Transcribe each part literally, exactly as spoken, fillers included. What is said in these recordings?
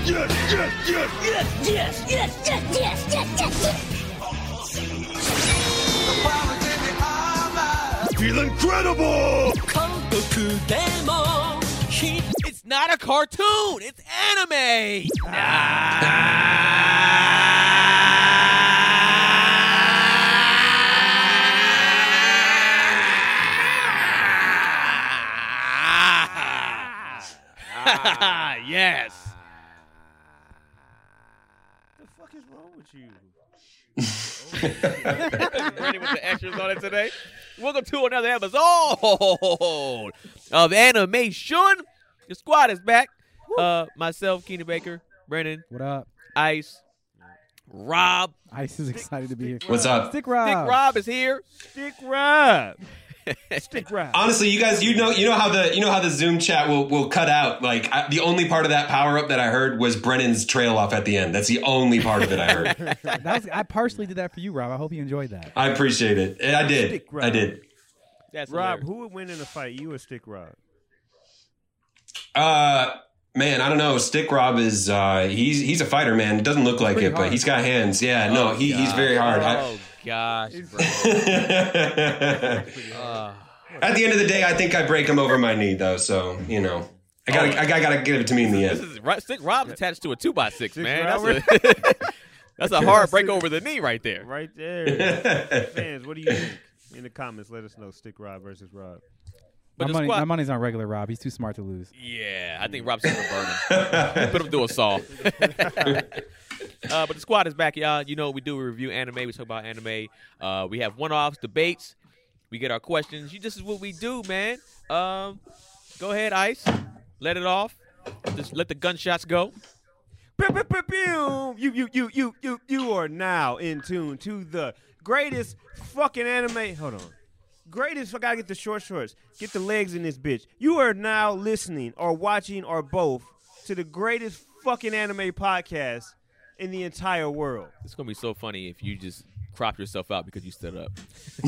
yes, yes, yes, yes, yes, yes, yes, yes, yes, yes. Feel incredible! It's not a cartoon. It's anime. Yes. What the fuck is wrong with you? Ready with the extras on it today? Welcome to another episode of Animation. The squad is back. Uh, myself, Keenan Baker, Brennan. What up? Ice. Rob. Ice is excited to be here. What's up? Stick Rob. Stick Rob is here. Stick Rob. Stick Rob. Honestly, you guys, you know, you know how the you know how the Zoom chat will will cut out. Like I, the only part of that power up that I heard was Brennan's trail off at the end. That's the only part of it I heard. that was, I partially did that for you, Rob. I hope you enjoyed that. I appreciate it. I did. Stick Rob. I did. That's Rob, hilarious. who would win in a fight? You or Stick Rob? Uh, man, I don't know. Stick Rob is uh, he's he's a fighter, man. It doesn't look like pretty it, hard. but he's got hands. Yeah, Oh, no, he, he's gosh. very hard. Oh gosh, bro. uh, At the end of the day, I think I break him over my knee, though. So you know, I gotta, Oh. I gotta give it to me in the This end. is right. Stick Rob's attached to a two by six, Six man. Robert? That's a, that's a hard break over the knee right there. Right there. Fans, what do you think? In the comments, let us know. Stick Rob versus Rob. But my, the money, squad- my money's on regular Rob. He's too smart to lose. Yeah, I think Rob's gonna burn him. Put him through a saw. uh, but the squad is back, y'all. You know what we do. We review anime. We talk about anime. Uh, we have one-offs, debates. We get our questions. You, this is what we do, man. Um, go ahead, Ice. Let it off. Just let the gunshots go. Pew, pew, pew, pew. You, you, you, you, you, you are now in tune to the greatest fucking anime. Hold on. Greatest. I gotta get the short shorts. Get the legs in this bitch. You are now listening or watching or both to the greatest fucking anime podcast in the entire world. It's gonna be so funny if you just crop yourself out because you stood up.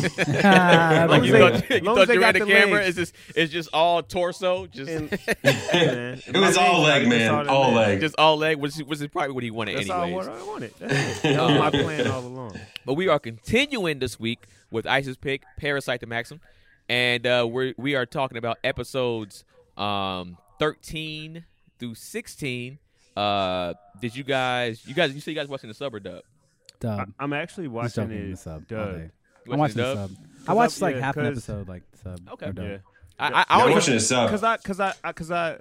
Like Like you they- thought, you, long thought as they you were in got the the camera. legs. It's just it's just all torso, just And, hey, man, It was all leg, man. All leg. just all leg, which, which is probably what he wanted That's anyways. all what I wanted. That's it. That was my plan all along. But we are continuing this week with Ice's pick, Parasite the Maxim, and uh, we we are talking about episodes um, thirteen through sixteen. Uh, did you guys? You guys? You say you guys watching the sub or dub? Dub. I'm actually He's watching joking in it the sub all dubbed. day. You I'm watching watching the the dub? sub. I watched I- like yeah, half an 'cause- episode, like sub. Okay. or dub. Yeah. I, I, I I'm only watching this up. Cause I, cause I, I, cause I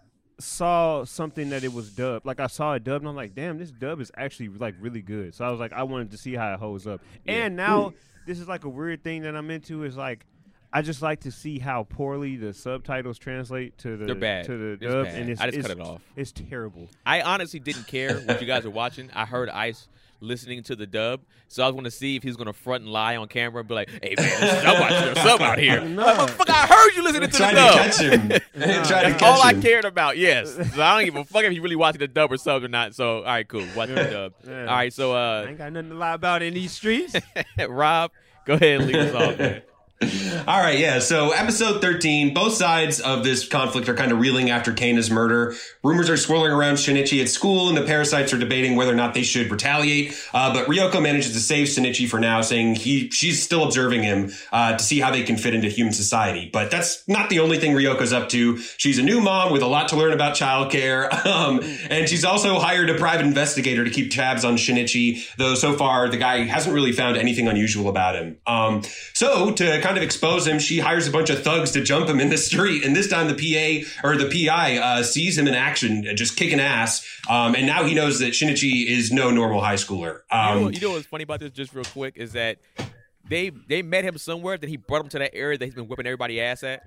saw something that it was dubbed. Like I saw it dubbed, and I'm like, damn, this dub is actually like really good. So I was like, I wanted to see how it holds up. Yeah. And now this is like a weird thing that I'm into is like, I just like to see how poorly the subtitles translate to the They're bad. to the It's dub, bad. and it's I just it's, cut it off. It's terrible. I honestly didn't care what you guys were watching. I heard Ice listening to the dub, so I was going to see if he was going to front and lie on camera and be like, "Hey man, there's sub out, there's sub out here." No. Like, motherfucker, I heard you listening to the Tried to dub. catch him. Tried to That's catch all I him. cared about. Yes, so I don't give a fuck if you really watching the dub or sub or not. So all right, cool, watch the dub. Yeah. All right, so I uh, ain't got nothing to lie about in these streets. Rob, go ahead and lead us off, man. All right, yeah. So episode thirteen, both sides of this conflict are kind of reeling after Kana's murder. Rumors are swirling around Shinichi at school, and the parasites are debating whether or not they should retaliate. Uh, but Ryoko manages to save Shinichi for now, saying he she's still observing him uh, to see how they can fit into human society. But that's not the only thing Ryoko's up to. She's a new mom with a lot to learn about childcare, um, and she's also hired a private investigator to keep tabs on Shinichi, though so far the guy hasn't really found anything unusual about him. Um, so to kind of expose him, she hires a bunch of thugs to jump him in the street, and this time the P A or the P I uh, sees him in action, just kicking ass, um, and now he knows that Shinichi is no normal high schooler. Um, You know, you know what's funny about this, just real quick, is that they they met him somewhere that he brought him to that area that he's been whipping everybody ass at.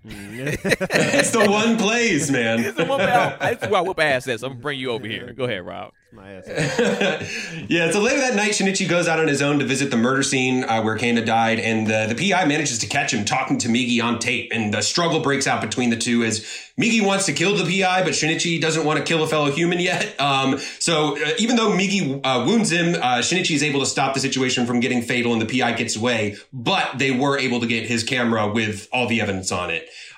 it's the one place, man. It's the one out. That's where I whip ass at. So I'm gonna bring you over here. Go ahead, Rob. My ass. Yeah, so later that night, Shinichi goes out on his own to visit the murder scene uh, where Kana died, and the, the P I manages to catch him talking to Migi on tape, and the struggle breaks out between the two as Migi wants to kill the P I, but Shinichi doesn't want to kill a fellow human yet. Um, so uh, even though Migi uh, wounds him, uh, Shinichi is able to stop the situation from getting fatal, and the P I gets away, but they were able to get his camera with all the evidence on it.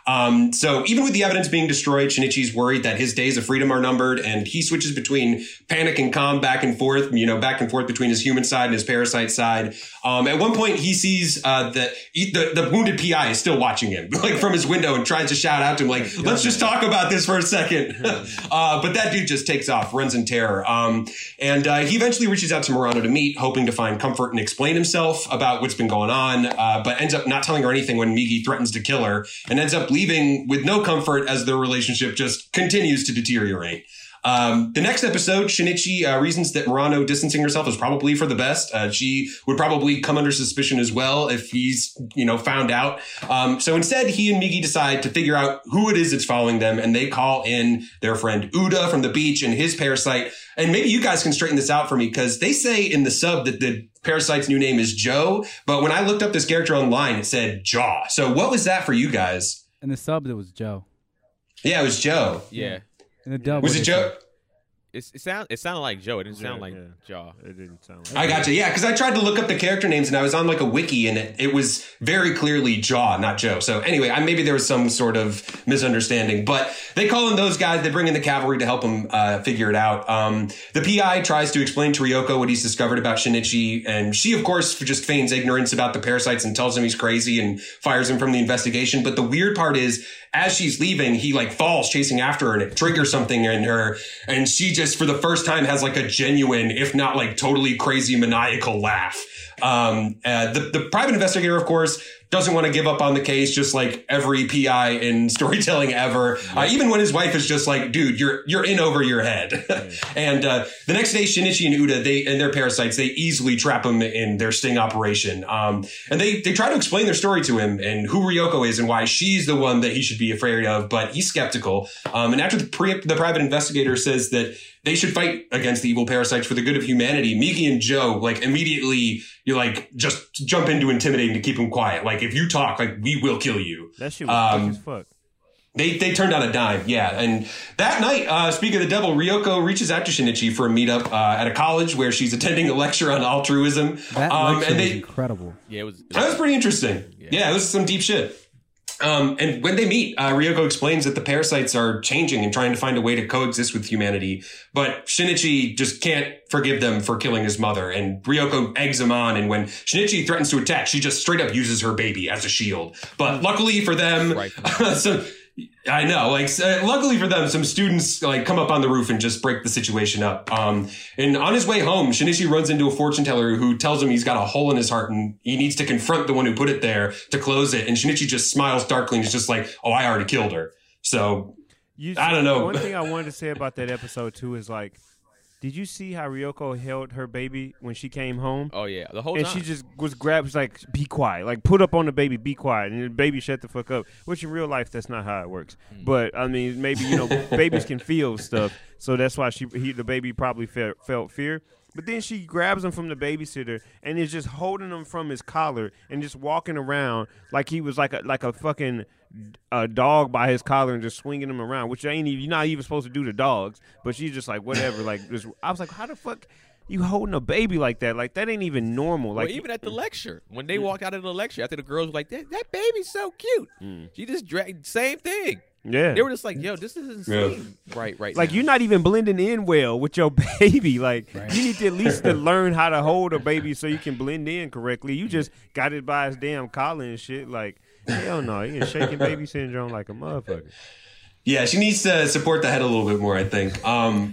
Um, so even with the evidence being destroyed, Shinichi's worried that his days of freedom are numbered, and he switches between panic and calm back and forth, you know, back and forth between his human side and his parasite side. Um, at one point, he sees uh, that he, the, the wounded P I is still watching him, like from his window, and tries to shout out to him, like, let's just talk about this for a second. uh, but that dude just takes off, runs in terror. Um, and uh, he eventually reaches out to Murano to meet, hoping to find comfort and explain himself about what's been going on, uh, but ends up not telling her anything when Migi threatens to kill her, and ends up leaving with no comfort as their relationship just continues to deteriorate. Um, the next episode, Shinichi uh, reasons that Murano distancing herself is probably for the best. Uh, she would probably come under suspicion as well if he's, you know, found out. Um, so instead, he and Migi decide to figure out who it is that's following them, and they call in their friend Uda from the beach and his parasite. And maybe you guys can straighten this out for me, because they say in the sub that the parasite's new name is Joe, but when I looked up this character online, it said Jaw. So what was that for you guys? In the sub, it was Joe. Yeah, it was Joe. Yeah. In the dub, Was what it they Joe? said. It's, it sound it sounded like Joe. It didn't sound Yeah, like yeah. Jaw. It didn't sound like I got you. Yeah, because I tried to look up the character names and I was on like a wiki and it, it was very clearly Jaw, not Joe. So anyway, I, maybe there was some sort of misunderstanding. But they call in those guys. They bring in the cavalry to help them uh, figure it out. Um, the P I tries to explain to Ryoko what he's discovered about Shinichi. And she, of course, just feigns ignorance about the parasites and tells him he's crazy and fires him from the investigation. But the weird part is, as she's leaving, he like falls chasing after her and it triggers something in her. And she just, for the first time, has like a genuine, if not like totally crazy maniacal laugh. Um, uh, the, the private investigator, of course, doesn't want to give up on the case, just like every P I in storytelling ever. Uh, even when his wife is just like, dude, you're, you're in over your head. and, uh, the next day, Shinichi and Uda, they, and their parasites, they easily trap him in their sting operation. Um, and they, they try to explain their story to him and who Ryoko is and why she's the one that he should be afraid of, but he's skeptical. Um, and after the pre, the private investigator says that they should fight against the evil parasites for the good of humanity, Migi and Joe, like, immediately, you like, just jump into intimidating to keep him quiet. Like, if you talk, like, we will kill you. that shit was Um, quick as fuck. They they turned on a dime, yeah. And that night, uh, speaking of the devil, Ryoko reaches out to Shinichi for a meetup uh, at a college where she's attending a lecture on altruism. That um, lecture and was they incredible. Yeah, it was. that was pretty interesting. Yeah. Yeah, it was some deep shit. Um, and when they meet, uh, Ryoko explains that the parasites are changing and trying to find a way to coexist with humanity. But Shinichi just can't forgive them for killing his mother. And Ryoko eggs him on. And when Shinichi threatens to attack, she just straight up uses her baby as a shield. But luckily for them, Right. some, I know, like, uh, luckily for them, some students like come up on the roof and just break the situation up. Um, and on his way home, Shinichi runs into a fortune teller who tells him he's got a hole in his heart and he needs to confront the one who put it there to close it. And Shinichi just smiles darkly and is just like, oh, I already killed her. So You, I don't know. One thing I wanted to say about that episode too is like, did you see how Ryoko held her baby when she came home? Oh yeah, the whole And time. she just was grabbed, was like, be quiet. Like, put up on the baby, be quiet. And the baby shut the fuck up. Which in real life, that's not how it works. Mm. But, I mean, maybe, you know, babies can feel stuff. So that's why she, he, the baby probably felt, felt fear. But then she grabs him from the babysitter and is just holding him from his collar and just walking around like he was like a like a fucking a dog by his collar and just swinging him around, which ain't even, you're not even supposed to do to dogs. But she's just like, whatever. Like, just, I was like, how the fuck you holding a baby like that? Like, that ain't even normal. Like, well, even at the lecture, when they walked out of the lecture, after the girls were like, "That, that baby's so cute," she just dragged same thing. yeah. They were just like, "Yo, this is insane." Right, right. Like, now. you're not even blending in well with your baby. Like, Right. you need to at least to learn how to hold a baby so you can blend in correctly. You just got it by his damn collar and shit. Like, hell no. You're shaking baby syndrome like a motherfucker. yeah, she needs to support the head a little bit more, I think. Um,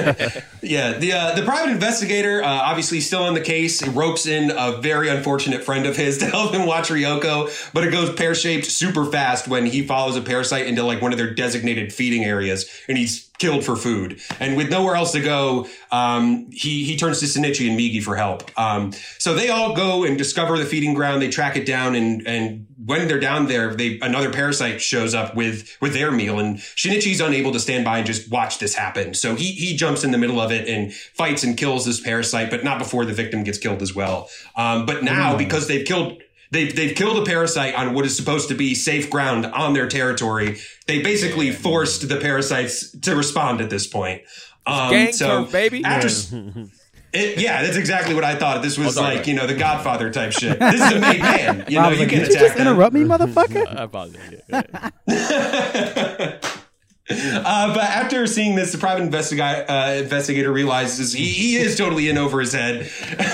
yeah, the uh, the private investigator, uh, obviously still on the case, ropes in a very unfortunate friend of his to help him watch Ryoko, but it goes pear-shaped super fast when he follows a parasite into like one of their designated feeding areas, and he's killed for food. And with nowhere else to go, um, he he turns to Shinichi and Migi for help. Um, so they all go and discover the feeding ground. They track it down, and and when they're down there, they another parasite shows up with with their meal, and Shinichi's unable to stand by and just watch this happen. So he he jumps in the middle of it and fights and kills this parasite, but not before the victim gets killed as well. Um, but now, because they've killed They've, they've killed a parasite on what is supposed to be safe ground on their territory. They basically forced the parasites to respond at this point. Um, Gang so turf, baby. After, It, yeah, that's exactly what I thought. This was Oh, sorry. like, you know, the Godfather type shit. This is a made man. You know, I was you like, can did you attack just them. interrupt me, motherfucker? I apologize. Yeah, yeah. Uh, but after seeing this, the private investiga- uh, investigator realizes he, he is totally in over his head.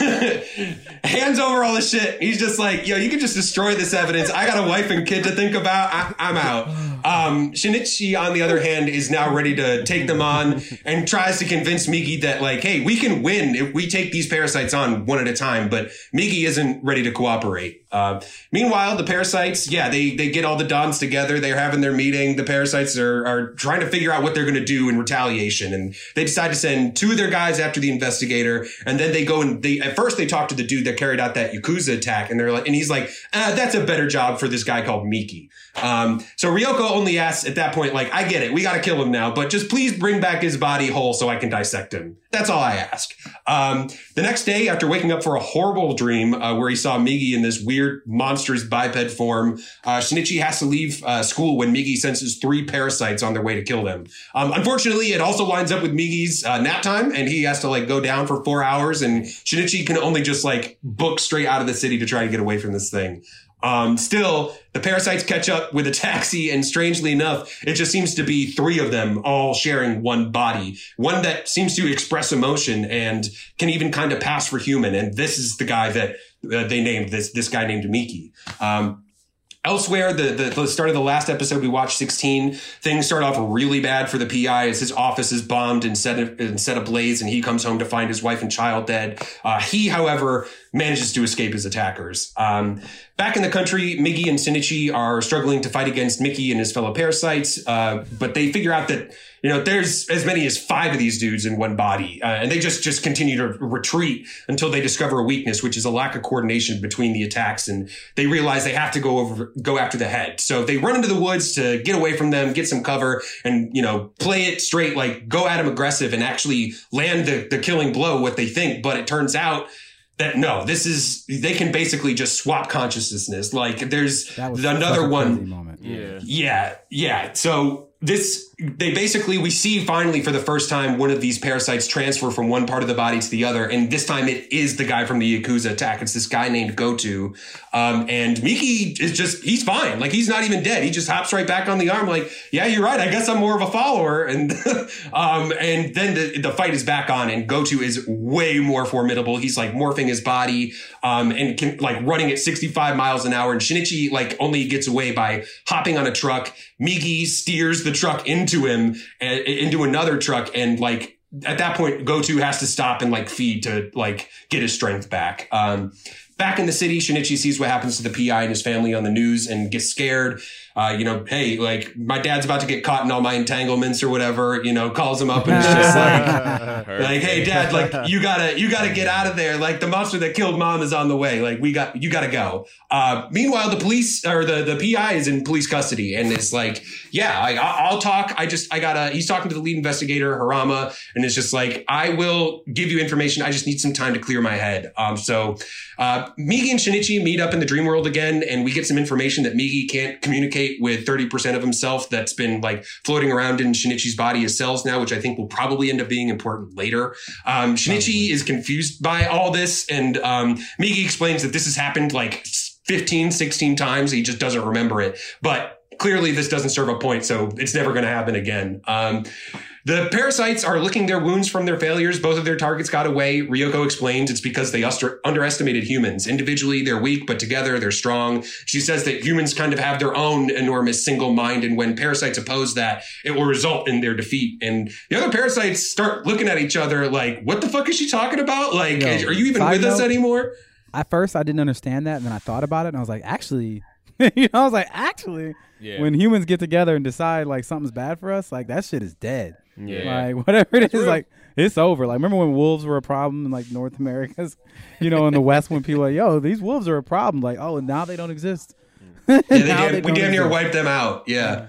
Hands over all the shit. He's just like, yo, you can just destroy this evidence. I got a wife and kid to think about. I- I'm out. Um, Shinichi, on the other hand, is now ready to take them on and tries to convince Migi that, like, hey, we can win if we take these parasites on one at a time. But Migi isn't ready to cooperate. Uh, meanwhile, the parasites, yeah, they, they get all the Dons together. They're having their meeting. The parasites are, are trying to figure out what they're going to do in retaliation. And they decide to send two of their guys after the investigator. And then they go and they, at first they talk to the dude that carried out that Yakuza attack. And they're like, and he's like, ah, that's a better job for this guy called Miki. Um, so Ryoko only asks at that point, like, I get it. We got to kill him now, but just please bring back his body whole so I can dissect him. That's all I ask. Um, the next day, after waking up for a horrible dream uh, where he saw Migi in this weird, monstrous biped form, uh, Shinichi has to leave uh, school when Migi senses three parasites on their way to kill them. Um, unfortunately, it also lines up with Migi's uh, nap time, and he has to like go down for four hours, and Shinichi can only just like book straight out of the city to try to get away from this thing. Um, still, the parasites catch up with a taxi, and strangely enough, it just seems to be three of them all sharing one body, one that seems to express emotion and can even kind of pass for human. And this is the guy that uh, they named this, this guy named Miki. Um, Elsewhere, the, the, the start of the last episode we watched, sixteen, things start off really bad for the P I as his office is bombed and set, and set ablaze, and he comes home to find his wife and child dead. Uh, he, however, manages to escape his attackers. Um, back in the country, Migi and Shinichi are struggling to fight against Miki and his fellow parasites, uh, but they figure out that, you know, there's as many as five of these dudes in one body, uh, and they just, just continue to retreat until they discover a weakness, which is a lack of coordination between the attacks, and they realize they have to go over, go after the head. So they run into the woods to get away from them, get some cover, and, you know, play it straight, like go at them aggressive and actually land the, the killing blow, what they think. But it turns out that no, this is, they can basically just swap consciousness. Like there's That was such another a one. crazy moment. Yeah. Yeah, yeah. So this, they basically, we see finally for the first time one of these parasites transfer from one part of the body to the other. And this time it is the guy from the Yakuza attack. It's this guy named Goto. Um, and Miki is just, he's fine. Like he's not even dead. He just hops right back on the arm. Like, yeah, you're right. I guess I'm more of a follower. And, um, and then the, the fight is back on, and Goto is way more formidable. He's like morphing his body, um, and can, like running at sixty-five miles an hour. And Shinichi like only gets away by hopping on a truck. Migi steers the truck into him and into another truck, and like at that point Goto has to stop and like feed to like get his strength back. Um, back in the city, Shinichi sees what happens to the P I and his family on the news and gets scared. Uh, you know, hey, like my dad's about to get caught in all my entanglements or whatever, you know, calls him up and is just like, like, hey dad, like you gotta, you gotta get out of there. Like the monster that killed mom is on the way. Like we got, you gotta go. Uh, meanwhile, the police or the, the P I is in police custody, and it's like, yeah, I, I'll talk. I just, I gotta, he's talking to the lead investigator, Harama, and it's just like, I will give you information. I just need some time to clear my head. Um, so, uh, Migi and Shinichi meet up in the dream world again, and we get some information that Migi can't communicate with thirty percent of himself that's been like floating around in Shinichi's body as cells now, which I think will probably end up being important later. Um, Shinichi probably is confused by all this, and um, Migi explains that this has happened like fifteen, sixteen times. He just doesn't remember it. But clearly this doesn't serve a point, so it's never going to happen again. Um, The parasites are licking their wounds from their failures. Both of their targets got away. Ryoko explains it's because they ust- underestimated humans. Individually, they're weak, but together they're strong. She says that humans kind of have their own enormous single mind, and when parasites oppose that, it will result in their defeat. And the other parasites start looking at each other like, what the fuck is she talking about? Like, Yo, are you even side with us note, anymore? At first, I didn't understand that, and then I thought about it, and I was like, actually, you know, I was like, actually, Yeah. when humans get together and decide like something's bad for us, like that shit is dead. Yeah. Like whatever it is, real. like it's over. Like remember when wolves were a problem in like North America's, you know, in the West when people are like, yo, these wolves are a problem. Like, oh, and now they don't exist. Yeah, they Now damn, they we don't damn near exist. wiped them out. Yeah.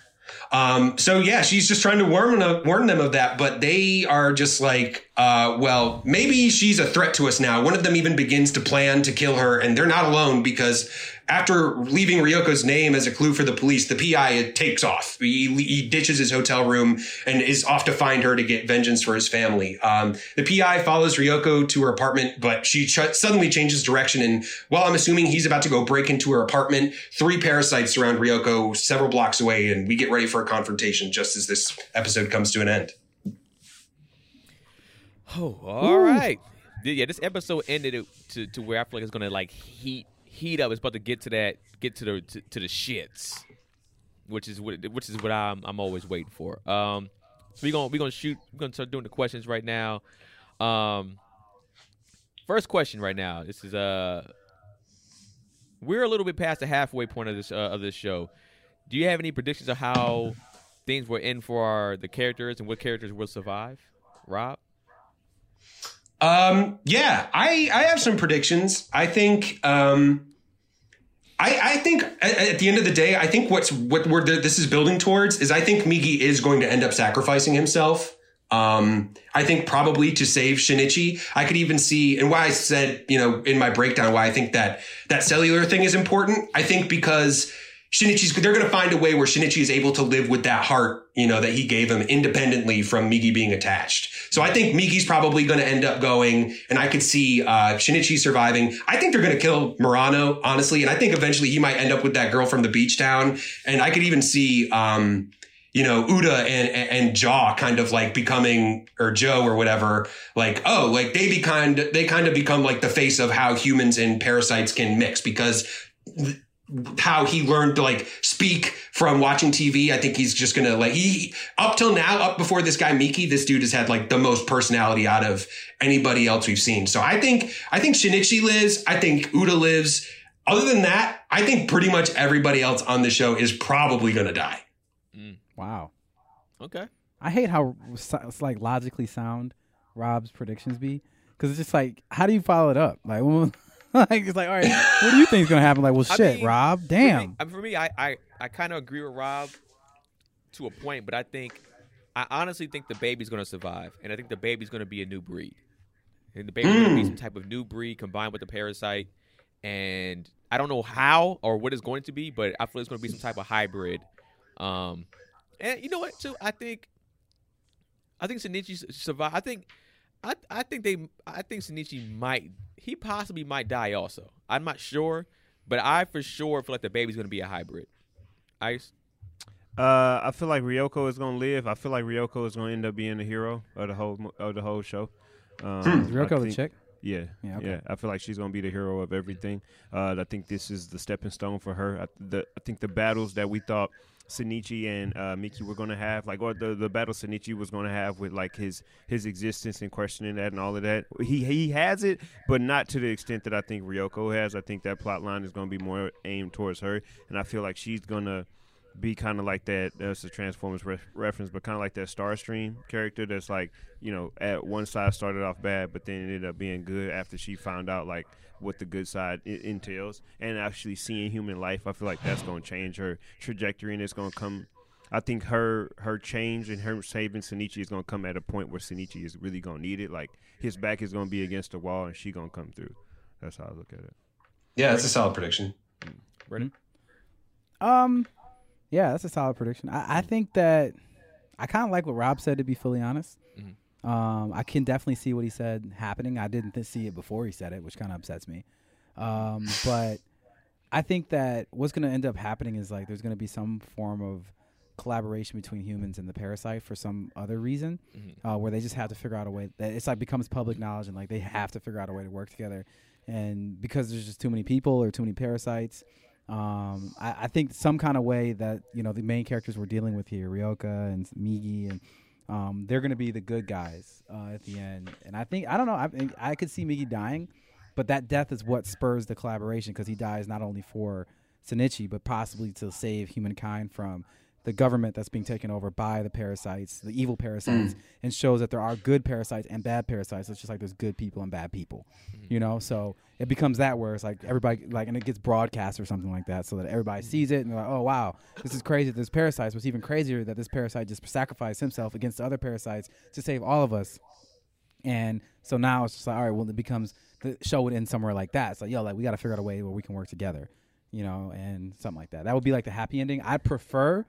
Um, so yeah, she's just trying to warn them, warn them of that, but they are just like, uh, well, maybe she's a threat to us now. One of them even begins to plan to kill her, and they're not alone because after leaving Ryoko's name as a clue for the police, the P I takes off. He, he ditches his hotel room and is off to find her to get vengeance for his family. Um, the P I follows Ryoko to her apartment, but she ch- suddenly changes direction. And while I'm assuming he's about to go break into her apartment, three parasites surround Ryoko several blocks away, and we get ready for a confrontation just as this episode comes to an end. Oh, all Ooh. right. Yeah, this episode ended it to, to where I feel like it's gonna like heat heat up. It's about to get to that, get to the to, to the shits, which is what which is what I'm I'm always waiting for. Um, so we gonna we gonna shoot. We're gonna start doing the questions right now. Um, first question right now. This is uh, we're a little bit past the halfway point of this uh, of this show. Do you have any predictions of how things will end for our, the characters and what characters will survive, Rob? Um, yeah, I, I have some predictions. I think, um, I, I think at, at the end of the day, I think what's, what we're, this is building towards is I think Migi is going to end up sacrificing himself. Um, I think probably to save Shinichi. I could even see, and why I said, you know, in my breakdown, why I think that that cellular thing is important. I think because Shinichi's, they're going to find a way where Shinichi is able to live with that heart, you know, that he gave him independently from Migi being attached. So I think Migi's probably going to end up going, and I could see uh Shinichi surviving. I think they're going to kill Murano, honestly, and I think eventually he might end up with that girl from the beach town. And I could even see, um, you know, Uda and, and Jaw kind of like becoming, or Joe or whatever, like, oh, like they be kind, they kind of become like the face of how humans and parasites can mix, because th- how he learned to like speak from watching T V. I think he's just going to like, he up till now, up before this guy, Miki, this dude has had like the most personality out of anybody else we've seen. So I think, I think Shinichi lives. I think Uda lives. Other than that, I think pretty much everybody else on the show is probably going to die. Mm. Wow. Okay. I hate how it's like logically sound Rob's predictions be, because it's just like, how do you follow it up? Like, when, like it's like, all right, what do you think is gonna happen? Like, well, I shit, mean, Rob, damn. For me, for me I I, I kind of agree with Rob to a point, but I think I honestly think the baby's gonna survive, and I think the baby's gonna be a new breed, and the baby's mm. gonna be some type of new breed combined with the parasite, and I don't know how or what it's going to be, but I feel it's gonna be some type of hybrid. Um, and you know what? Too, I think I think Shinichi survive. I think. I I think they I think Shinichi might he possibly might die also. I'm not sure, but I for sure feel like the baby's gonna be a hybrid. Ice. Uh, I feel like Ryoko is gonna live. I feel like Ryoko is gonna end up being the hero of the whole of the whole show. Um, is Ryoko the chick? Yeah, yeah, okay. yeah. I feel like she's gonna be the hero of everything. Uh, I think this is the stepping stone for her. I, the, I think the battles that we thought Shinichi and uh, Miki were gonna have, like, or the the battle Shinichi was gonna have with like his his existence and questioning that and all of that. He he has it, but not to the extent that I think Ryoko has. I think that plot line is gonna be more aimed towards her, and I feel like she's gonna be kind of like that. That's a Transformers re- reference, but kind of like that Starscream character that's like, you know, at one side started off bad, but then it ended up being good after she found out like what the good side I- entails, and actually seeing human life. I feel like that's going to change her trajectory, and it's going to come. I think her her change and her saving Shinichi is going to come at a point where Shinichi is really going to need it. Like his back is going to be against the wall, and she going to come through. That's how I look at it. Yeah, that's a solid prediction. Ready? Um. Yeah, that's a solid prediction. I, I think that I kind of like what Rob said, to be fully honest. Mm-hmm. Um, I can definitely see what he said happening. I didn't th- see it before he said it, which kind of upsets me. Um, but I think that what's going to end up happening is like there's going to be some form of collaboration between humans and the parasite for some other reason, mm-hmm. uh, where they just have to figure out a way that it's like becomes public knowledge, and like they have to figure out a way to work together. And because there's just too many people or too many parasites, Um, I, I think some kind of way that, you know, the main characters we're dealing with here, Ryoka and Migi, and um, they're going to be the good guys uh, at the end. And I think, I don't know, I, I could see Migi dying, but that death is what spurs the collaboration, because he dies not only for Shinichi, but possibly to save humankind from the government that's being taken over by the parasites, the evil parasites, mm. and shows that there are good parasites and bad parasites. It's just like there's good people and bad people, mm-hmm. you know? So it becomes that where it's like everybody, like, and it gets broadcast or something like that so that everybody sees it and they're like, oh, wow, this is crazy that there's parasites. What's even crazier that this parasite just sacrificed himself against the other parasites to save all of us. And so now it's just like, all right, well, it becomes, the show would end somewhere like that. It's like, yo, like, we got to figure out a way where we can work together. you know, and something like that. That would be like the happy ending. I prefer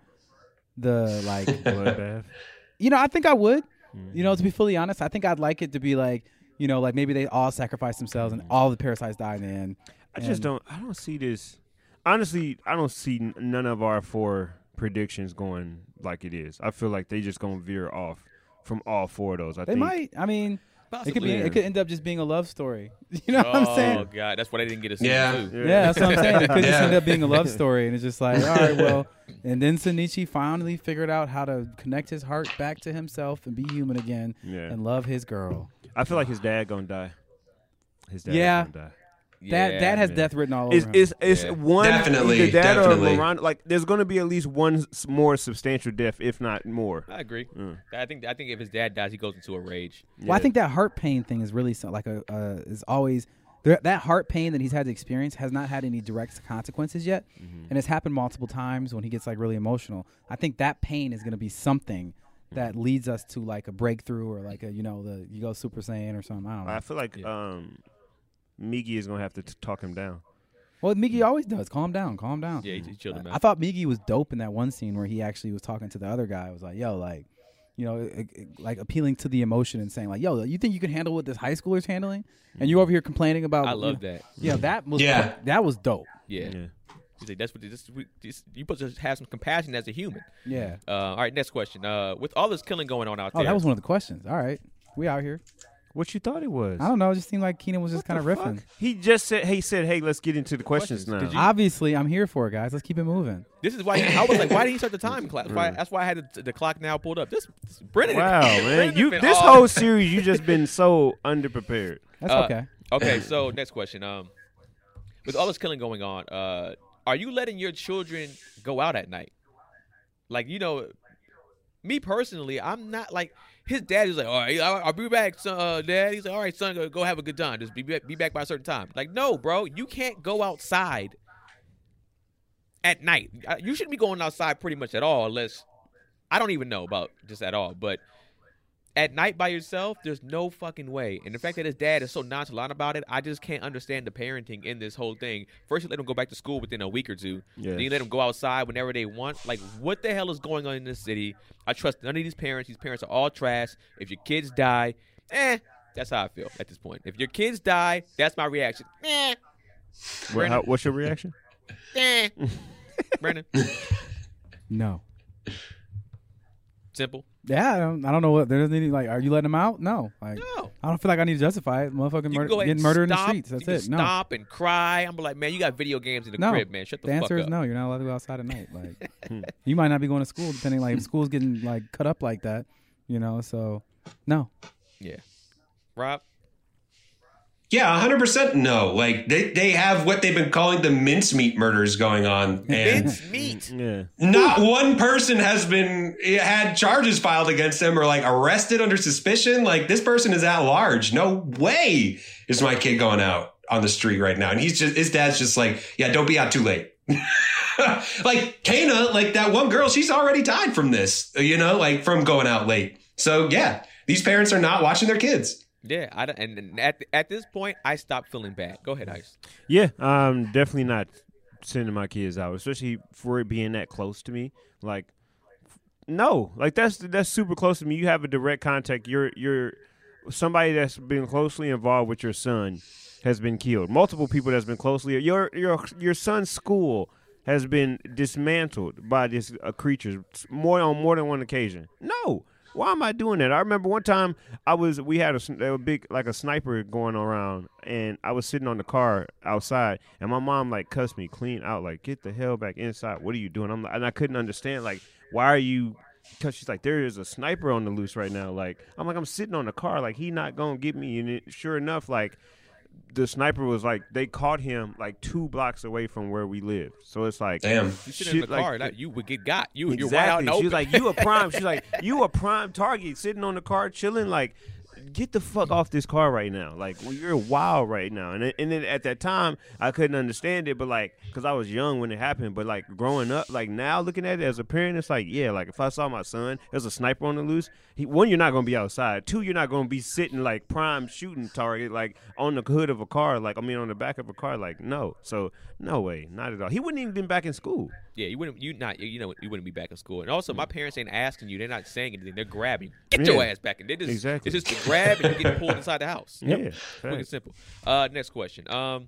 the like, Bloodbath. you know, I think I would, you know, to be fully honest, I think I'd like it to be like, you know, like maybe they all sacrifice themselves and all the parasites die in the end. I just And- don't. I don't see this. Honestly, I don't see n- none of our four predictions going like it is. I feel like they just gonna veer off from all four of those. I They think. might. I mean, it could be. yeah. It could end up just being a love story. You know what I'm Oh saying? God, that's why they didn't get a season Yeah. two. Yeah, that's what I'm saying. It could just Yeah. end up being a love story, and it's just like, all right, well. And then Shinichi finally figured out how to connect his heart back to himself and be human again Yeah. and love his girl. I feel like his dad gonna die. His dad Yeah. gonna die. Dad, Yeah, dad has man. death written all over It's him. it's, it's Yeah. one Definitely, either that definitely. or Miranda. Like, there's gonna be at least one s- more substantial death, if not more. I agree. Mm. I think I think if his dad dies, he goes into a rage. Well, I think that heart pain thing is really so, like a uh, is always there, that heart pain that he's had to experience has not had any direct consequences yet, Mm-hmm. and it's happened multiple times when he gets like really emotional. I think that pain is going to be something that leads us to like a breakthrough or like a you know the you go Super Saiyan or something. I don't know. I feel like um, Migi is gonna have to t- talk him down. Well, Miggy always does. Calm down, calm down. Yeah, he, he chilled him I out. thought Miggy was dope in that one scene where he actually was talking to the other guy. It was like, yo, like, you know, it, it- like appealing to the emotion and saying, like, yo, you think you can handle what this high schooler's handling? And you over here complaining about. I you love know- that. Yeah, that was Yeah. that was dope. Yeah. Yeah. He said, that's what this, this, you supposed to have some compassion as a human. Yeah. Uh, all right, next question. Uh, with all this killing going on out Oh, there, that was one of the questions. All right, we out here. What you thought it was? I don't know. It just seemed like Keenan was just kind of The riffing. fuck? He just said, "He said, hey, let's get into the questions, Questions. now." Did you- Obviously, I'm here for it, guys. Let's keep it moving. this is why he, I was like, why didn't he start the time clock? That's why, that's why I had the, the clock now pulled up. This, this Brennan, Wow, man, Brennan's you been this all- whole series you just been so underprepared. That's Uh, okay. Okay, so next question. Um, with all this killing going on, uh, are you letting your children go out at night? Like, you know, me personally, I'm not like his dad is like, all right, I'll, I'll be back, son, uh, dad. He's like, all right, son, go, go have a good time. Just be back, be back by a certain time. Like, no, bro, you can't go outside at night. Uh, You shouldn't be going outside pretty much at all, unless I don't even know about just at all, but. At night by yourself, there's no fucking way. And the fact that his dad is so nonchalant about it, I just can't understand the parenting in this whole thing. First, you let them go back to school within a week or two. Yes. Then you let them go outside whenever they want. Like, what the hell is going on in this city? I trust none of these parents. These parents are all trash. If your kids die, eh, that's how I feel at this point. If your kids die, that's my reaction. Eh, What, how, what's your reaction? eh. Brandon, No. simple. Yeah, I don't, I don't know what there doesn't any like. Are you letting them out? No. Like, No. I don't feel like I need to justify it. Motherfucking You can murder, go ahead getting and murdered in the stomp. streets. That's you can it. No. Stomp and cry. I'm like, man, you got video games in the No. crib, man. Shut the, The fuck answer is up. no. You're not allowed to go outside at night. Like, you might not be going to school depending. Like, if school's getting like cut up like that, you know. So, no. Yeah. Rob? Yeah, one hundred percent no. Like, they, they have what they've been calling the mincemeat murders going on. And It's meat. Yeah. not one person has been had charges filed against them or like arrested under suspicion. Like, this person is at large. No way is my kid going out on the street right now. And he's just, his dad's just like, yeah, don't be out too late. Like Kana, like that one girl, she's already died from this, you know, like from going out late. So yeah, these parents are not watching their kids. Yeah, I don't, and, and at at this point, I stopped feeling bad. Go ahead, Ice. Yeah, I'm definitely not sending my kids out, especially for it being that close to me. Like, no, like that's that's super close to me. You have a direct contact. You're you're somebody that's been closely involved with your son has been killed. Multiple people that's been closely your your your son's school has been dismantled by this uh, creature more on more than one occasion. No. Why am I doing that? I remember one time I was we had a, a big like a sniper going around, and I was sitting on the car outside, and my mom like cussed me clean out, like get the hell back inside. What are you doing? I'm like, and I couldn't understand like why are you? Because she's like, there is a sniper on the loose right now. Like I'm like I'm sitting on the car, like he not gonna get me. And it, sure enough, like the sniper was like they caught him like two blocks away from where we live. So it's like Damn. You sit in shit the like- car, that you would get got. You you're Exactly. wide out in the She's open. like, you a prime. She's like, you a prime target, sitting on the car, chilling. Like, get the fuck off this car right now. Like, well, you're wild right now. And then, and then at that time, I couldn't understand it, but like, because I was young when it happened. But like growing up, like now looking at it as a parent, it's like, yeah, like if I saw my son, there's a sniper on the loose. He, one, you're not gonna be outside. Two, you're not gonna be sitting like prime shooting target, like on the hood of a car, like I mean on the back of a car. Like no, so no way, not at all. He wouldn't even been back in school. Yeah, you wouldn't. You not. You know, you wouldn't be back in school. And also, my parents ain't asking you. They're not saying anything. They're grabbing. Get Yeah. your ass back in. They just, Exactly. It's just a grab and you get pulled inside the house. Yeah, Quick and facts. simple. Uh, next question. Um,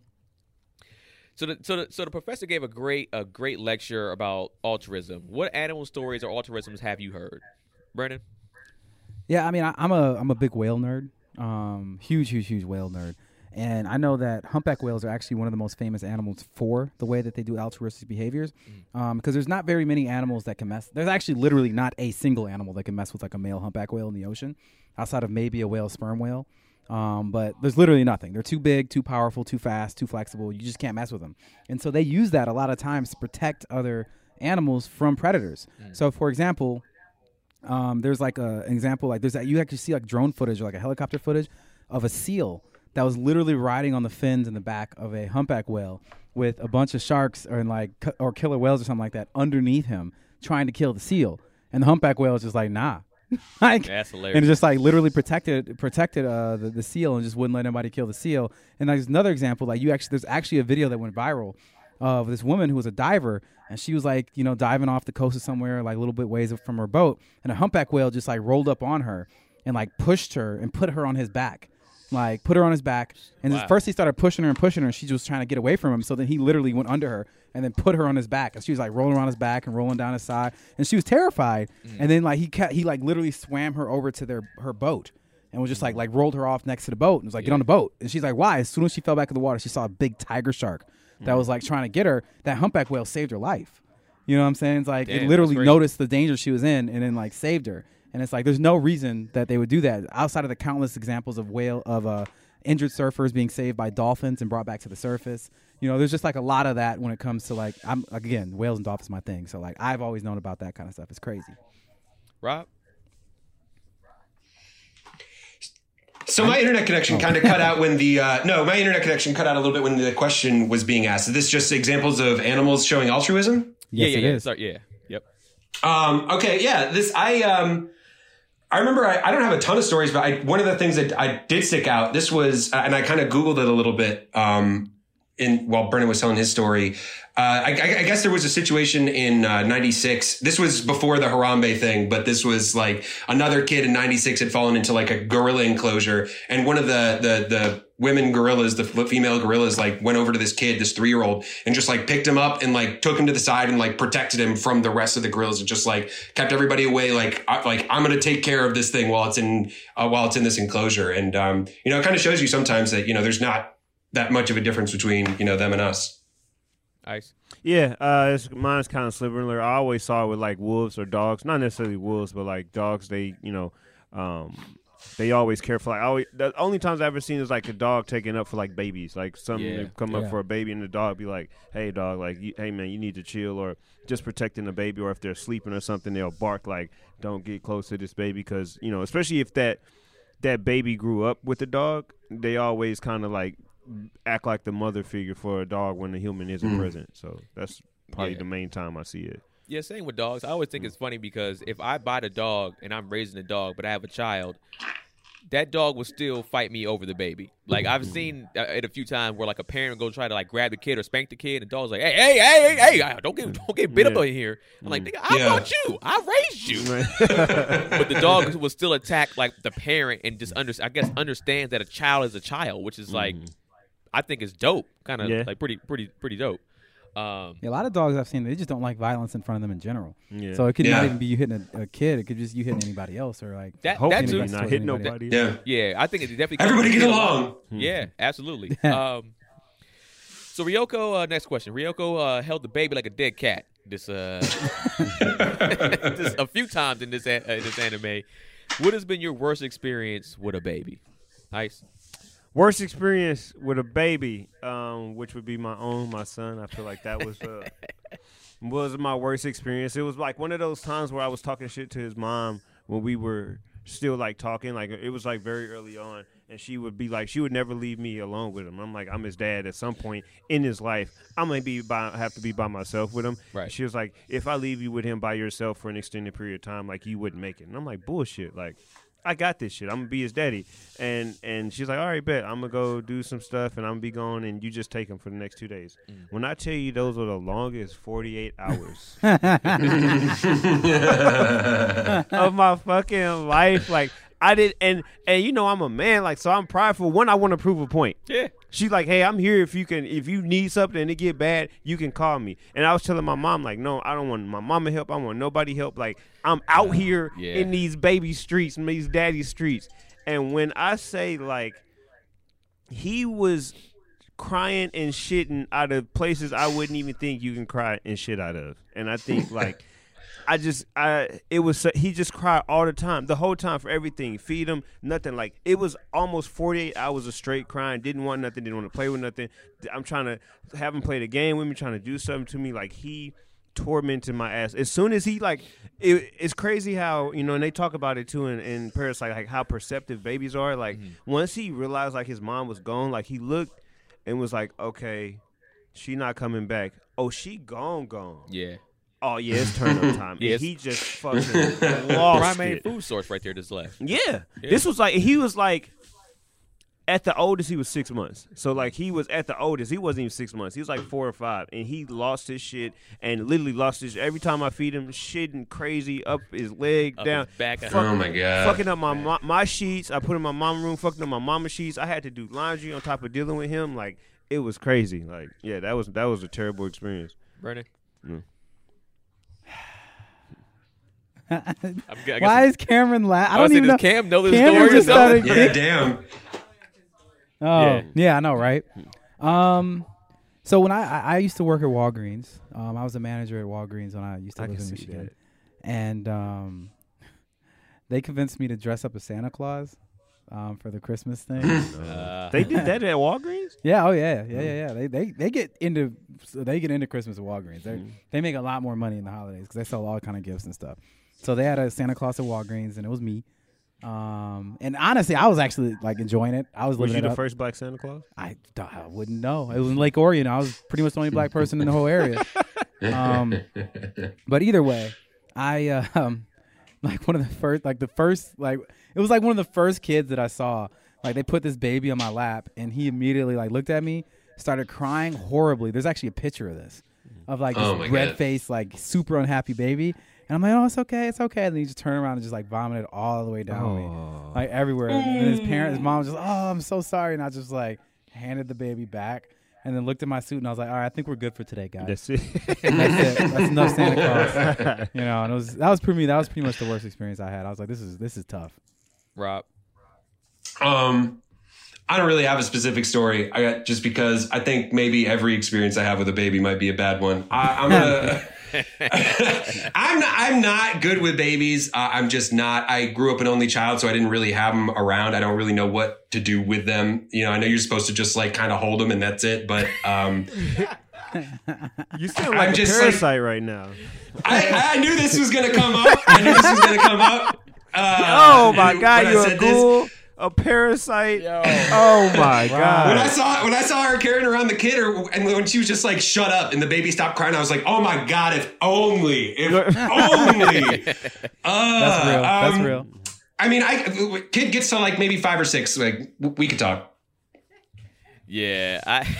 so the so the so the professor gave a great a great lecture about altruism. What animal stories or altruisms have you heard, Brennan? Yeah, I mean, I, I'm a I'm a big whale nerd, um, huge, huge, huge whale nerd, and I know that humpback whales are actually one of the most famous animals for the way that they do altruistic behaviors, um, because there's not very many animals that can mess. There's actually literally not a single animal that can mess with like a male humpback whale in the ocean, outside of maybe a whale sperm whale. Um, but there's literally nothing. They're too big, too powerful, too fast, too flexible. You just can't mess with them, and so they use that a lot of times to protect other animals from predators. So, for example. Um, there's like a, an example, like there's that you actually see like drone footage or like a helicopter footage of a seal that was literally riding on the fins in the back of a humpback whale with a bunch of sharks or like or killer whales or something like that underneath him trying to kill the seal. And the humpback whale is just like, nah. like, That's hilarious. and it just like literally protected protected uh, the, the seal and just wouldn't let anybody kill the seal. And there's another example, like you actually there's actually a video that went viral of this woman who was a diver, and she was like, you know, diving off the coast of somewhere, like a little bit ways from her boat, and a humpback whale just like rolled up on her and like pushed her and put her on his back, like put her on his back. And Wow. just, first he started pushing her and pushing her, and she was trying to get away from him. So then he literally went under her and then put her on his back, and she was like rolling around his back and rolling down his side, and she was terrified. Mm. And then like he ca- he like literally swam her over to their her boat. And was just like like rolled her off next to the boat and was like, get on the boat. And she's like, why? As soon as she fell back in the water, she saw a big tiger shark that was like trying to get her. That humpback whale saved her life. You know what I'm saying? It's like Damn, it literally that's crazy. noticed the danger she was in and then like saved her. And it's like there's no reason that they would do that outside of the countless examples of whale of uh, injured surfers being saved by dolphins and brought back to the surface. You know, there's just like a lot of that when it comes to like I'm again whales and dolphins my thing. So like I've always known about that kind of stuff. It's crazy. Rob? So my internet connection kind of cut out when the uh, no, my internet connection cut out a little bit when the question was being asked. Is this just examples of animals showing altruism? Yes, yeah, it yeah, is. yeah. Sorry, yeah. Yep. Um, okay, yeah. This I um, I remember I, I don't have a ton of stories, but I, one of the things that I did stick out. This was, uh, and I kind of Googled it a little bit. Um, in while Brennan was telling his story. Uh, I, I guess there was a situation in uh, ninety-six. This was before the Harambe thing, but this was like another kid in ninety-six had fallen into like a gorilla enclosure. And one of the, the, the women gorillas, the female gorillas, like went over to this kid, this three year old, and just like picked him up and like took him to the side and like protected him from the rest of the gorillas and just like kept everybody away. Like, I, like I'm going to take care of this thing while it's in, uh, while it's in this enclosure. And, um, you know, it kind of shows you sometimes that, you know, there's not that much of a difference between, you know, them and us. Ice. Yeah, uh, it's, mine's kind of similar. I always saw it with like wolves or dogs, not necessarily wolves, but like dogs. They, you know, um, they always care for like. I always, the only times I've ever seen is like a dog taking up for like babies. Like some Yeah. they come Yeah. up for a baby and the dog be like, "Hey, dog, like, you, hey man, you need to chill," or just protecting the baby. Or if they're sleeping or something, they'll bark like, "Don't get close to this baby," because you know, especially if that that baby grew up with the dog, they always kind of like act like the mother figure for a dog when the human isn't Mm. present. So that's probably Yeah. the main time I see it. Yeah, same with dogs. I always think it's funny because if I buy the dog and I'm raising a dog, but I have a child, that dog will still fight me over the baby. Like I've seen uh, it a few times where like a parent will go try to like grab the kid or spank the kid, and the dog's like, "Hey, hey, hey, hey, hey, don't get don't get bit Yeah. up in here." I'm like, "Nigga, I Yeah. brought you, I raised you," but the dog will still attack like the parent and just under I guess understands that a child is a child, which is like I think is dope, kind of Yeah. like pretty pretty pretty dope. Um, Yeah, a lot of dogs I've seen, they just don't like violence in front of them in general. Yeah. So it could Yeah. not even be you hitting a, a kid. It could just you hitting anybody else or like That- Hopefully that's you're a- not hitting Anybody. nobody. Yeah. Yeah, I think it definitely. Everybody get along. Yeah, absolutely. um, so Ryoko, uh, next question. Ryoko uh, held the baby like a dead cat. This uh, this a few times in this a- uh, this anime. What has been your worst experience with a baby? Ice. Worst experience with a baby, um, which would be my own, my son. I feel like that was uh, was my worst experience. It was like one of those times where I was talking shit to his mom when we were still like talking. Like it was like very early on, and she would be like, she would never leave me alone with him. I'm like, I'm his dad. At some point in his life, I'm gonna be by, have to be by myself with him. Right. She was like, if I leave you with him by yourself for an extended period of time, like you wouldn't make it. And I'm like, bullshit. Like, I got this shit. I'm gonna be his daddy. And and she's like, all right, bet. I'm gonna go do some stuff, and I'm gonna be gone, and you just take him for the next two days. Mm. When I tell you those are the longest forty-eight hours of my fucking life, like I did, and and you know I'm a man, like so I'm prideful. One, I want to prove a point. Yeah. She's like, hey, I'm here if you can, if you need something and it get bad, you can call me. And I was telling my mom, like, no, I don't want my mama help. I don't want nobody help. Like, I'm out here yeah. in these baby streets, in these daddy streets. And when I say, like, he was crying and shitting out of places I wouldn't even think you can cry and shit out of. And I think, like, I just, I, it was, he just cried all the time, the whole time for everything. Feed him, nothing. Like, it was almost forty-eight hours of straight crying. Didn't want nothing, didn't want to play with nothing. I'm trying to have him play the game with me, trying to do something to me. Like, he tormented my ass. As soon as he, like, it, it's crazy how, you know, and they talk about it too in, in Parasite, like how perceptive babies are. Like, mm-hmm. once he realized, like, his mom was gone, like, he looked and was like, okay, she not coming back. Oh, she gone, gone. Yeah. Oh, yeah, it's turn up time. Yeah, and he just fucking lost primary it. food source right there just left. Yeah. Yeah. This was like, he was like, at the oldest, he was six months. So, like, he was at the oldest, he wasn't even six months. He was like four or five. And he lost his shit and literally lost his, every time I feed him, shitting crazy, up his leg, Up down. his back. Fucking, oh, my God. Fucking up my my, my sheets. I put in my mama room, fucking up my mama sheets. I had to do laundry on top of dealing with him. Like, it was crazy. Like, yeah, that was that was a terrible experience. Brandon? Mm. I'm, I guess Why is Cameron laughing? I I don't was even know. Does Cam know this Cameron story? just No? started- Yeah, damn. Oh, Yeah. yeah. I know, right? Um, so when I, I I used to work at Walgreens, um, I was a manager at Walgreens when I used to I live can in see Michigan, that. and um, they convinced me to dress up as Santa Claus, um, for the Christmas thing. Uh, They did that at Walgreens? Yeah, oh yeah, yeah, yeah, yeah. They they they get into so they get into Christmas at Walgreens. They Mm. they make a lot more money in the holidays because they sell all kind of gifts and stuff. So they had a Santa Claus at Walgreens, and it was me. Um, and honestly, I was actually like enjoying it. I was Was living you it the up. first black Santa Claus? I, I wouldn't know. It was in Lake Orion. I was pretty much the only black person in the whole area. Um, but either way, I uh, um, like one of the first, like the first, like it was like one of the first kids that I saw. Like they put this baby on my lap, and he immediately like looked at me, started crying horribly. There's actually a picture of this, of like this Oh my red God. faced, like super unhappy baby. And I'm like, oh, it's okay, it's okay. And then he just turned around and just like vomited all the way down on me, like everywhere. And his parents, his mom was just, oh, I'm so sorry. And I just like handed the baby back, and then looked at my suit, and I was like, all right, I think we're good for today, guys. That's it. And that's it. That's enough Santa Claus. You know, and it was that was pretty that was pretty much the worst experience I had. I was like, this is this is tough. Rob. Um, I don't really have a specific story. I got just because I think maybe every experience I have with a baby might be a bad one. I, I'm gonna. I'm not, I'm not good with babies. Uh, I'm just not. I grew up an only child, so I didn't really have them around. I don't really know what to do with them. You know, I know you're supposed to just like kind of hold them and that's it. But um, You sound like I'm a just parasite right now. I, I knew this was gonna come up. I knew this was gonna come up. Uh, Oh my when God, I you're a said this- ghoul, a parasite. Yo. Oh my When I God. saw when I saw her carrying around the kid, or and when she was just like shut up and the baby stopped crying, I was like, oh my God, if only, if only. Uh, That's real. That's um, real. I mean, I kid gets to like maybe five or six. Like we could talk. Yeah,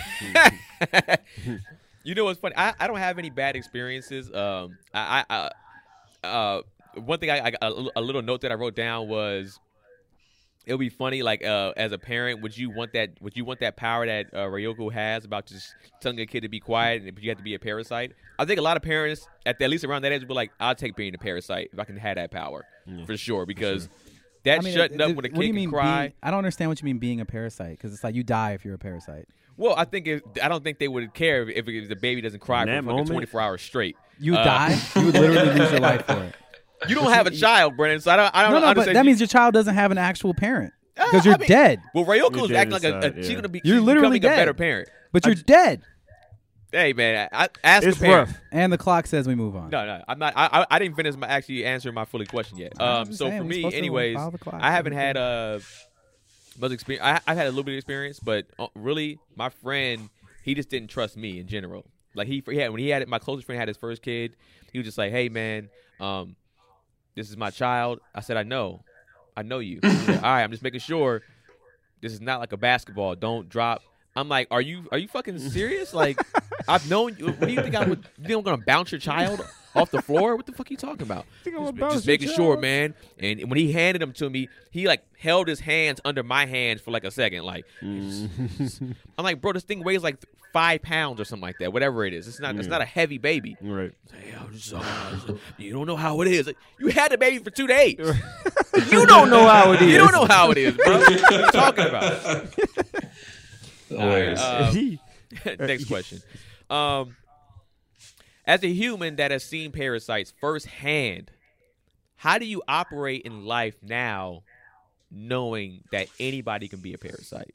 I. You know what's funny? I, I don't have any bad experiences. Um, I, I, I uh, one thing I, I a, a little note that I wrote down was, it would be funny, like uh, as a parent, would you want that? Would you want that power that uh, Ryoko has about just telling a kid to be quiet, and you have to be a parasite? I think a lot of parents, at, the, at least around that age, would be like, "I'll take being a parasite if I can have that power for sure." Because that I mean, shutting it- up it- when a what do kid you can mean cry. being- I don't understand what you mean being a parasite, because it's like you die if you're a parasite. Well, I think if, I don't think they would care if, if the baby doesn't cry In for that fucking moment? twenty-four hours straight. You Uh, die. You would literally lose your life for it. You don't have a child, Brennan, so I don't. I don't No, no, but understand. that means your child doesn't have an actual parent Uh, because you're I mean- dead. Well, Ryoko's You're acting dead like a, a inside, she's yeah. gonna be. You're she's literally becoming dead. a better parent. But I you're just- dead. Hey man, I, I ask It's the parent. rough. And the clock says we move on. No, no, I'm not. I, I, I didn't finish my actually answering my fully question yet. I'm Um, just so saying, for we're me, supposed to anyways, follow the clock. I haven't had uh much experience. I, I've had a little bit of experience, but uh, really, my friend, he just didn't trust me in general. Like he, he had when he had my closest friend had his first kid, he was just like, "Hey man, um, this is my child." I said, "I know, I know you." He said, all right, I'm just making sure this is not like a basketball. Don't drop. I'm like, are you are you fucking serious? Like, I've known you. What do you think I would? You think I'm gonna bounce your child off the floor? What the fuck are you talking about? Just, just making sure, man. And when he handed them to me, he like held his hands under my hands for like a second. Like, I'm like, bro, this thing weighs like five pounds or something like that. Whatever it is, it's not. It's not a heavy baby. Right. Hey, I'm just, uh, you don't know how it is. Like, you had the baby for two days. You don't know how it is. You don't know how it is, bro. What are you talking about? Hilarious. All right, um, next question. Um, as a human that has seen parasites firsthand, how do you operate in life now knowing that anybody can be a parasite?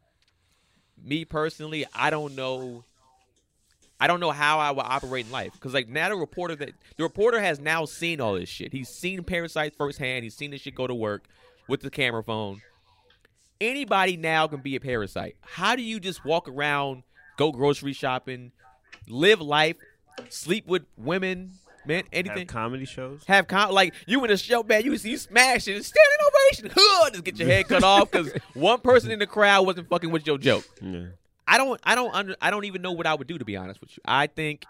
Me personally, I don't know. I don't know how I would operate in life because, like, now the reporter that the reporter has now seen all this shit. He's seen parasites firsthand. He's seen this shit go to work with the camera phone. Anybody now can be a parasite. How do you just walk around, go grocery shopping, live life, sleep with women, man, anything? Have comedy shows. Have com- like you in a show, man. You you smash it, standing ovation, huh, just get your head cut off because one person in the crowd wasn't fucking with your joke. Yeah. I don't, I don't, under, I don't even know what I would do, to be honest with you. I think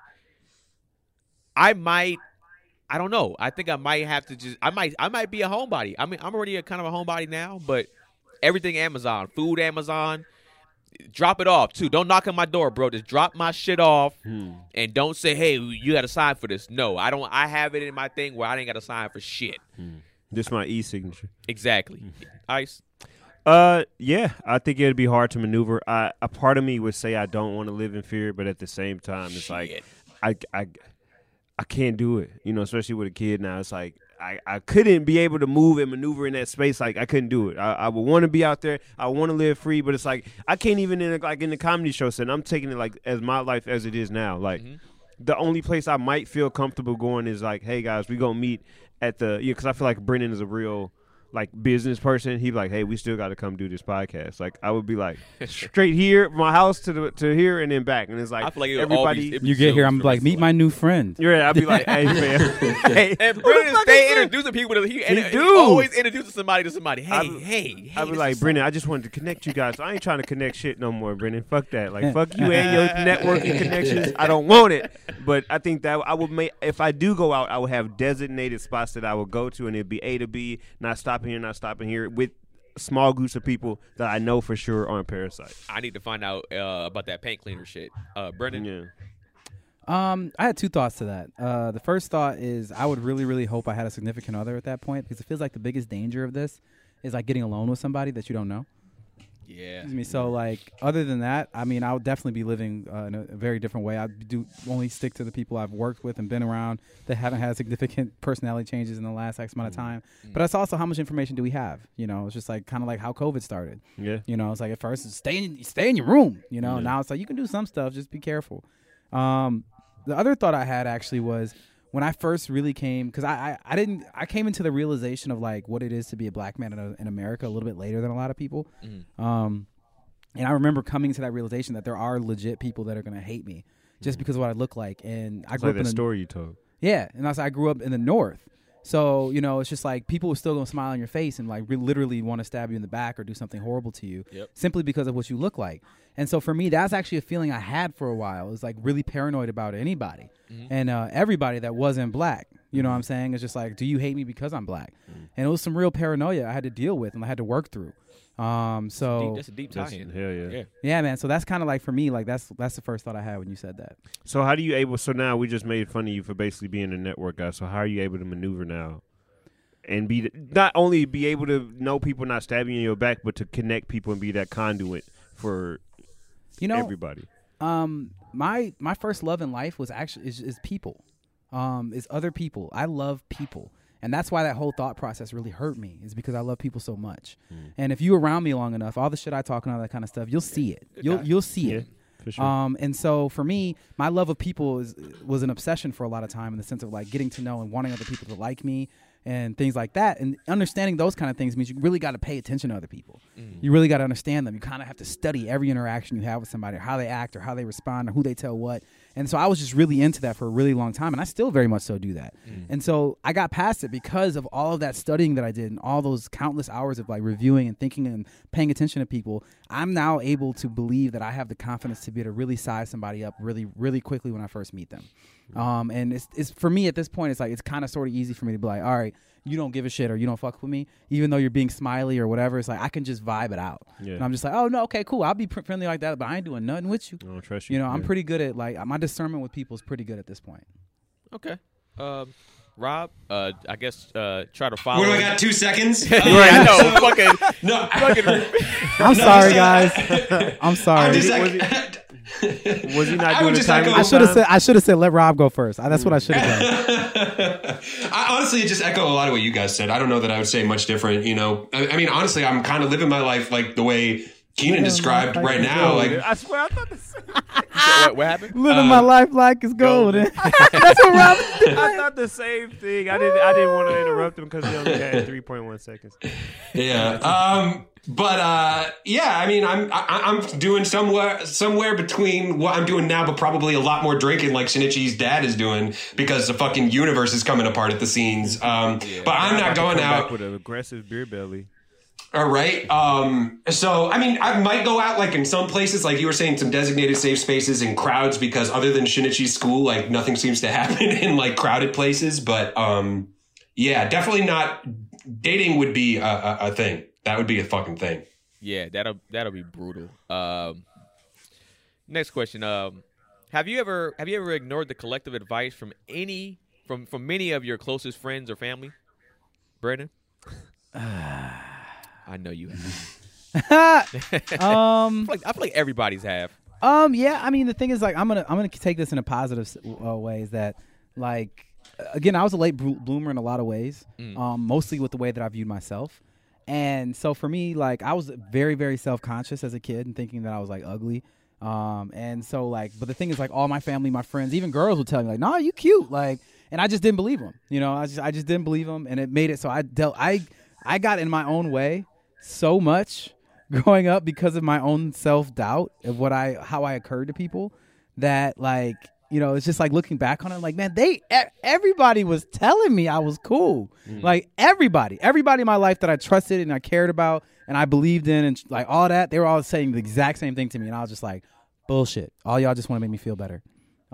I might, I don't know. I think I might have to just, I might, I might be a homebody. I mean, I'm already a kind of a homebody now, but everything Amazon, food Amazon, drop it off too. Don't knock on my door, bro. Just drop my shit off Hmm. and don't say, hey, you got to sign for this. No, I don't. I have it in my thing where I ain't got to sign for shit. This is my e-signature. Exactly. Ice. Uh, yeah, I think it'd be hard to maneuver. I, a part of me would say I don't want to live in fear, but at the same time, it's like Shit. I, I, I can't do it. You know, especially with a kid now. It's like I, I couldn't be able to move and maneuver in that space. Like I couldn't do it. I, I would want to be out there. I want to live free, but it's like I can't even in a, like in the comedy show setting. I'm taking it like as my life as it is now. Like Mm-hmm. the only place I might feel comfortable going is like, hey guys, we gonna meet at the yeah, because I feel like Brennan is a real like business person. He'd be like, hey, we still got to come do this podcast. Like I would be like straight here, from my house to the to here and then back, and it's like I feel like it would all be- everybody. it'd be You get here, I'm Zooms like, for meet my new friend. Yeah, I'd be like, hey man, hey, And who the Brennan fuck stay is this? introducing people to he, and He he do. always introduces somebody to somebody. Hey, I be- hey, hey. I'd be this like, is Brennan, I just wanted to connect you guys. I ain't trying to connect shit no more, Brennan. Fuck that. Like, fuck you and your networking connections. I don't want it. But I think that I would make, if I do go out, I would have designated spots that I would go to, and it'd be A to B, not stopping here, not stopping here, with small groups of people that I know for sure aren't parasites. I need to find out uh, about that paint cleaner shit. Uh, Brennan. Yeah. Um, I had two thoughts to that. Uh, the first thought is I would really, really hope I had a significant other at that point because it feels like the biggest danger of this is like getting alone with somebody that you don't know. Yeah. Excuse me. So like, other than that, I mean, I would definitely be living uh, in a, a very different way. I do only stick to the people I've worked with and been around that haven't had significant personality changes in the last X amount of time. But that's also how much information do we have? You know, it's just like kind of like how COVID started. Yeah. You know, it's like at first it's stay in stay in your room. You know, now it's like you can do some stuff, just be careful. Um, the other thought I had actually was when I first really came, because I, I I didn't I came into the realization of like what it is to be a black man in, a, in America a little bit later than a lot of people. Um, and I remember coming to that realization that there are legit people that are gonna hate me just because of what I look like. And I It's grew like up in that the story you told. yeah, and also I grew up in the North. So, you know, it's just like people are still going to smile on your face and like re- literally want to stab you in the back or do something horrible to you Yep. simply because of what you look like. And so for me, that's actually a feeling I had for a while. It was like really paranoid about anybody and uh, everybody that wasn't black. You know what I'm saying? It's just like, do you hate me because I'm black? And it was some real paranoia I had to deal with and I had to work through. Um, so Deep, that's a deep That's- tie-in. hell yeah. Yeah. yeah, man. So that's kind of like for me, like that's that's the first thought I had when you said that. So how do you able? So now we just made fun of you for basically being a network guy. So how are you able to maneuver now, and be not only be able to know people not stabbing you in your back, but to connect people and be that conduit for You know, everybody? Um, my my first love in life was actually is, is people, um, is other people. I love people, and that's why that whole thought process really hurt me. Is because I love people so much. And if you around me long enough, all the shit I talk and all that kind of stuff, you'll see it. You'll you'll see it. For sure. Um, and so for me, my love of people is, was an obsession for a lot of time in the sense of like getting to know and wanting other people to like me and things like that. And understanding those kind of things means you really got to pay attention to other people. Mm. You really got to understand them. You kind of have to study every interaction you have with somebody, or how they act or how they respond or who they tell what. And so I was just really into that for a really long time, and I still very much so do that. Mm. And so I got past it because of all of that studying that I did and all those countless hours of like reviewing and thinking and paying attention to people. I'm now able to believe that I have the confidence to be able to really size somebody up really, really quickly when I first meet them. Um, and it's, it's for me at this point, it's like it's kind of sort of easy for me to be like, all right, you don't give a shit or you don't fuck with me, even though you're being smiley or whatever. It's like I can just vibe it out. Yeah. And I'm just like, oh no, okay, cool. I'll be friendly like that, but I ain't doing nothing with you. I don't trust you. You know, I'm yeah. pretty good at like my discernment with people is pretty good at this point. Okay. Um, Rob, uh, I guess uh, try to follow. What do I got? Two seconds. Uh, I know. So, fucking. no. fucking I'm no, sorry, so, guys. I'm sorry. I'm just Was like, he, was he not I doing would the just timing? echo- I should have said I should have said let Rob go first. I, that's what I should have done. I honestly just echo a lot of what you guys said. I don't know that I would say much different. You know, I, I mean, honestly, I'm kind of living my life like the way Keenan described right now. Like, I swear, I thought the same. what, what happened? Living my life like it's golden. That's what Rob is doing. I thought the same thing. I didn't. I didn't want to interrupt him because he only had three point one seconds. yeah. Um. But uh, yeah. I mean, I'm I, I'm doing somewhere somewhere between what I'm doing now, but probably a lot more drinking, like Shinichi's dad is doing, because the fucking universe is coming apart at the seams. Um. Yeah, but I'm not going come out back with an aggressive beer belly. All right. Um, so, I mean, I might go out like in some places, like you were saying, some designated safe spaces and crowds, because other than Shinichi's school, like nothing seems to happen in like crowded places. But um, yeah, definitely not. Dating would be a, a, a thing. That would be a fucking thing. Yeah, that'll that'll be brutal. Um, next question. Um, have you ever have you ever ignored the collective advice from any from from many of your closest friends or family, Brandon? I know you have. um, I feel, like, I feel like everybody's have. um, yeah. I mean, the thing is, like, I'm gonna I'm gonna take this in a positive uh, ways. That, like, again, I was a late blo- bloomer in a lot of ways. Mm. Um, mostly with the way that I viewed myself, and so for me, like, I was very very self conscious as a kid and thinking that I was like ugly. Um, and so like, but the thing is, like, all my family, my friends, even girls would tell me like, "Nah, you cute," like, and I just didn't believe them. You know, I just I just didn't believe them, and it made it so I dealt I I got in my own way so much growing up because of my own self-doubt of what I how I occurred to people, that, like, you know, it's just like looking back on it, like, man, they everybody was telling me I was cool. Mm. Like everybody everybody in my life that I trusted and I cared about and I believed in and like all that, they were all saying the exact same thing to me, and I was just like, bullshit, all y'all just want to make me feel better.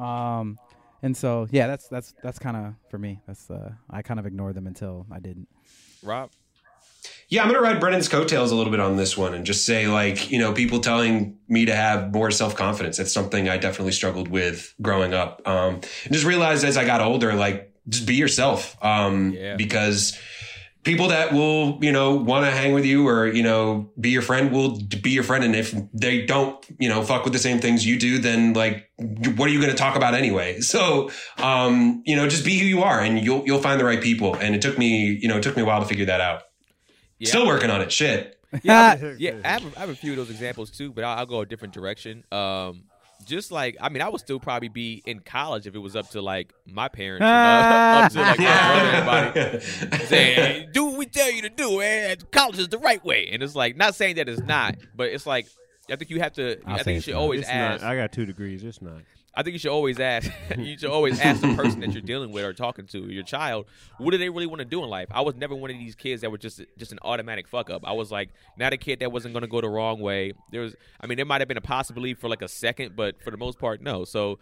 Um and so yeah, that's that's that's kind of for me, that's uh I kind of ignored them until I didn't. Rob? Yeah, I'm going to ride Brennan's coattails a little bit on this one and just say, like, you know, people telling me to have more self-confidence. That's something I definitely struggled with growing up. Um, and just realized as I got older, like, just be yourself. Um, yeah. Because people that will, you know, want to hang with you or, you know, be your friend will be your friend. And if they don't, you know, fuck with the same things you do, then, like, what are you going to talk about anyway? So, um, you know, just be who you are and you'll, you'll find the right people. And it took me, you know, it took me a while to figure that out. Yeah. Still working on it. Shit. Yeah, I, yeah. I have, I have a few of those examples too, but I'll, I'll go a different direction. Um, just like, I mean, I would still probably be in college if it was up to like my parents, uh, up to like my brother, everybody saying, hey, "Do what we tell you to do, man. College is the right way." And it's like, not saying that it's not, but it's like, I think you have to. I'll I think you should always it's ask. Not, I got two degrees. It's not. I think you should always ask. You should always ask the person that you're dealing with or talking to, your child, what do they really want to do in life? I was never one of these kids that were just just an automatic fuck up. I was like not a kid that wasn't going to go the wrong way. There was, I mean, there might have been a possibility for like a second, but for the most part, no. So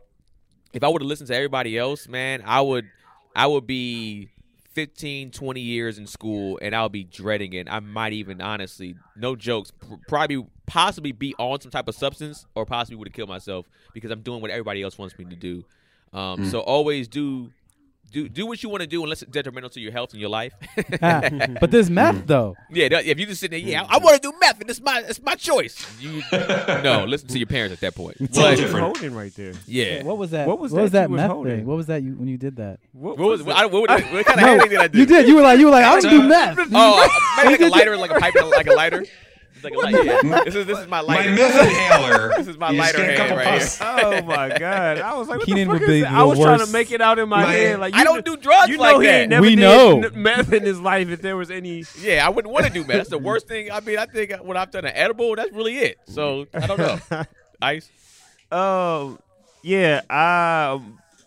if I would have listened to everybody else, man, I would, I would be fifteen, twenty years in school, and I'll be dreading it. I might even, honestly, no jokes, probably possibly be on some type of substance or possibly would have killed myself because I'm doing what everybody else wants me to do. Um, mm. So always do do do what you want to do unless it's detrimental to your health and your life. But this meth, though. Yeah, if you just sit there, yeah, I, I want to do meth, and it's my it's my choice. You, no, listen to your parents at that point. It's all different. Holding right there. Yeah. What was that? What was what was that, that meth holding? thing? What was that you, when you did that? What, what was what, I, what, what, what kind of no, thing did I do? You did. You were like, you were like, I would do meth. Oh, maybe like a lighter, like a pipe, like a lighter. It's like a light. Yeah. This is this is my My lighter. meth inhaler. This is my You just lighter get a hand couple right puffs. Oh my god! I was like, what Keenan the fuck would is be that? the I was trying to worst. make it out in my, My- head. Like I you don't kn- do drugs You like know he that. ain't never We did know. n- meth in his life. If there was any, Yeah, I wouldn't want to do meth. That's the worst thing. I mean, I think when I've done an edible, that's really it. So I don't know. Ice. um, yeah, I.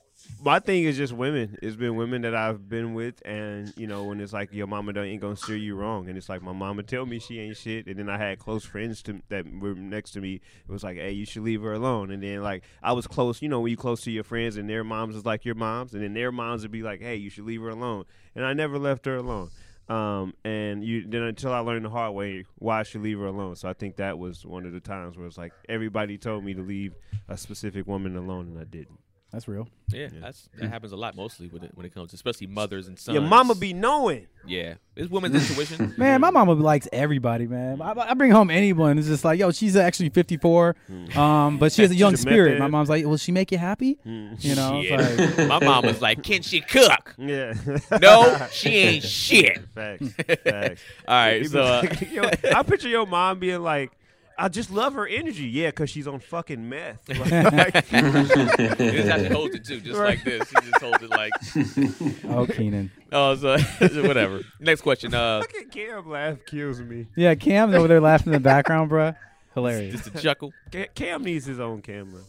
My thing is just women. It's been women that I've been with, and you know when it's like your mama don't ain't gonna steer you wrong, and it's like my mama tell me she ain't shit, and then I had close friends to, that were next to me. It was like, hey, you should leave her alone, and then like I was close, you know, when you close to your friends, and their moms is like your moms, and then their moms would be like, hey, you should leave her alone, and I never left her alone. Um, and you then until I learned the hard way why I should leave her alone. So I think that was one of the times where it's like everybody told me to leave a specific woman alone, and I didn't. That's real. Yeah, that's that happens a lot mostly when it when it comes to especially mothers and sons. Your mama be knowing. Yeah, it's women's intuition. Man, my mama likes everybody, man. I, I bring home anyone. It's just like, yo, she's actually fifty-four, um, but she has a young She's a spirit. method. My mom's like, will she make you happy? You know, Shit. it's like, My mom was like, "Can she cook?" Yeah. No, she ain't shit. Facts. Facts. All right, People so uh, like, yo, I picture your mom being like, I just love her energy. Yeah, because she's on fucking meth. Like, you just have to hold it too, just like this. You just hold it like, oh, Keenan. oh, so whatever. Next question. Uh, fucking Cam laugh kills me. Yeah, Cam's over there laughing in the background, bruh. Hilarious. just a chuckle. Ca- Cam needs his own camera.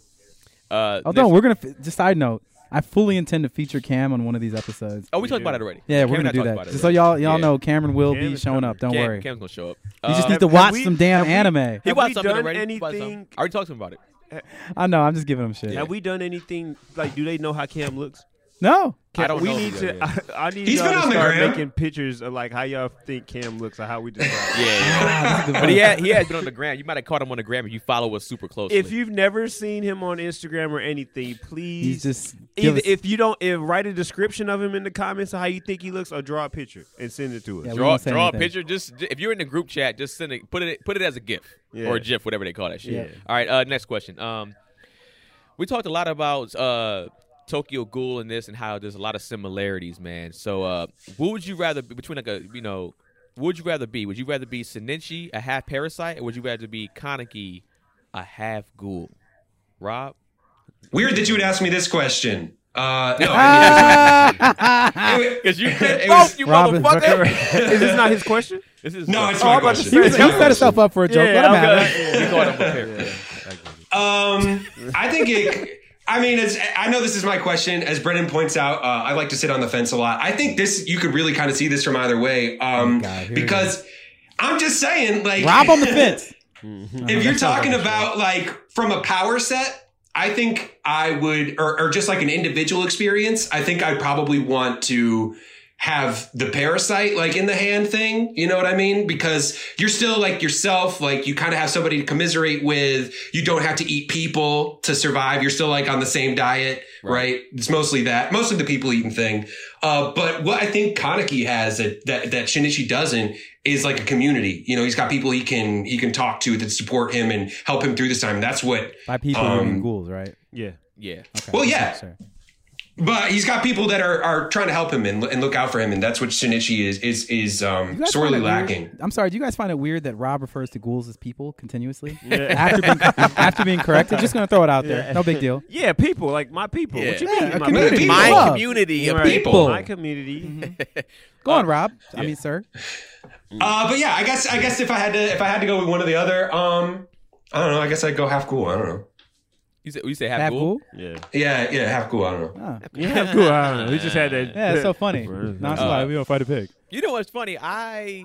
Uh, Oh, next- no, we're going to, just side note, I fully intend to feature Cam on one of these episodes. Oh, we talked about it already. Yeah, Cam we're and I going to do talked that. about it Just so already. y'all y'all Yeah. know, Cameron will Cam be is showing coming. up. Don't Cam, worry. Cam's gonna show up. You Uh, just need have- to have watch we- some damn have we- anime. He Have watched we something done already. He watched something. anything- I already talked to him about it. I know, I'm just giving him shit. Have we done anything? Like, do they know how Cam looks? No. I don't we know if need he to. does, I, I need He's y'all been to on the start gram. making pictures of like how y'all think Cam looks or how we describe. Yeah, yeah. but he had, he has been on the gram. You might have caught him on the gram if you follow us super closely. If you've never seen him on Instagram or anything, please. He's just give Either us- if you don't, if, write a description of him in the comments of how you think he looks, or draw a picture and send it to us. Yeah, we draw won't say draw a anything. picture. Just if you're in the group chat, just send it. Put it put it as a GIF Yeah. or a GIF, whatever they call that shit. Yeah. All right. Uh, next question. Um, we talked a lot about uh Tokyo Ghoul and this and how there's a lot of similarities, man. So, uh, what would you rather be between like a you know, what would you rather be? Would you rather be Shinichi, a half parasite, or would you rather be Kaneki, a half ghoul? Rob. Weird that you would ask me this question. Uh, no, I mean, it was- Because you did It both, was- you Robin- motherfucker. Is this not his question? This is no, it's Oh, my I'm about to question. He, was, he set himself up for a joke. Yeah, Let him I'm have good. it. You thought I'm prepared. Um, I think it. I mean, it's, I know this is my question. As Brennan points out, uh, I like to sit on the fence a lot. I think this you could really kind of see this from either way, um, Oh, God, here we because I'm just saying, like, Rob on the fence. if you're talking about like from a power set, I think I would, or, or just like an individual experience, I think I'd probably want to have the parasite like in the hand thing. You know what I mean? Because you're still like yourself, like you kind of have somebody to commiserate with. You don't have to eat people to survive. You're still like on the same diet, right? right? It's mostly that, mostly the people eating thing. Uh, but what I think Kaneki has that, that, that Shinichi doesn't is like a community. You know, he's got people he can, he can talk to that support him and help him through this time. That's what, By people, Um, you mean ghouls, right? Yeah. Yeah. Okay. well, yeah. Sure. But he's got people that are, are trying to help him and, and look out for him, and that's what Shinichi is is is You um, guys sorely find it weird- lacking. I'm sorry. Do you guys find it weird that Rob refers to ghouls as people continuously after being after being corrected? Just gonna throw it out there. No big deal. Yeah, people like my people. What you Yeah, mean? a my community. people? My Love. community of Right. people. My community. Go on, Rob. I mean, sir. Uh, but yeah, I guess I guess if I had to if I had to go with one or the other, um, I don't know. I guess I'd go half cool. I don't know. You say you say half, Half ghoul? ghoul. Yeah. Yeah, yeah, half cool. I don't know. Oh. Yeah, cool. I don't know. We just had that. Yeah, it's so funny. Now it's Uh, like we don't fight a pig. You know what's funny? I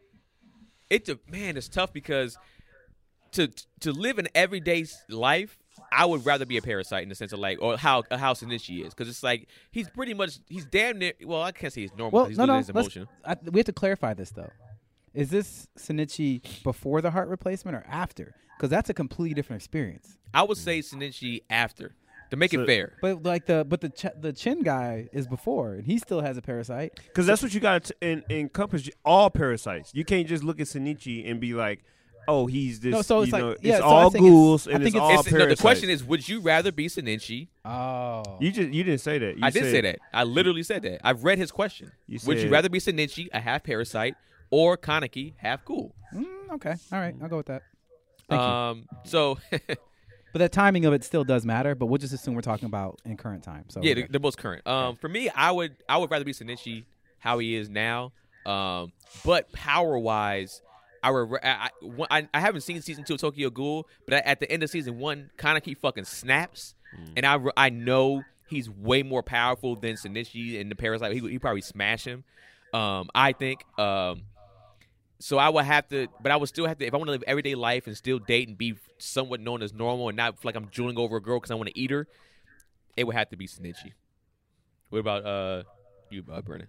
it's a man. It's tough because to to live an everyday life, I would rather be a parasite in the sense of like, or how how Shinichi is, because it's like he's pretty much he's damn near. Well, I can't say he's normal. Well, he's no, losing no. his let's- emotion. I, we have to clarify this though. Is this Shinichi before the heart replacement or after? Because that's a completely different experience. I would say Shinichi after to make So- it fair. But like the but the ch- the chin guy is before, and he still has a parasite. Because that's what you got to en- encompass all parasites. You can't just look at Shinichi and be like, oh, he's this. No, so it's you like- know, yeah, it's so I all think it's- ghouls I and think it's, it's- all It's- no, parasites. the question is, would you rather be Shinichi? Oh, you just you didn't say that. You I did said, say that. I literally said that. I've read his question. You Would you said- rather be Shinichi, a half parasite, or Kaneki half cool. Mm, okay, all right, I'll go with that. Thank you. Um, so But the timing of it still does matter. But we'll just assume we're talking about in current time. So yeah, okay. the, the most current. Um, for me, I would I would rather be Shinichi how he is now. Um, but power wise, I, would, I, I I haven't seen season two of Tokyo Ghoul, but at the end of season one, Kaneki fucking snaps, mm. and I I know he's way more powerful than Shinichi in the Parasite. He he probably smash him. Um, I think. Um, so I would have to, but I would still have to if I want to live everyday life and still date and be somewhat known as normal and not like I'm drooling over a girl because I want to eat her. It would have to be Shinichi. What about uh you, uh, Brennan?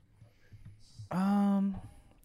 Um,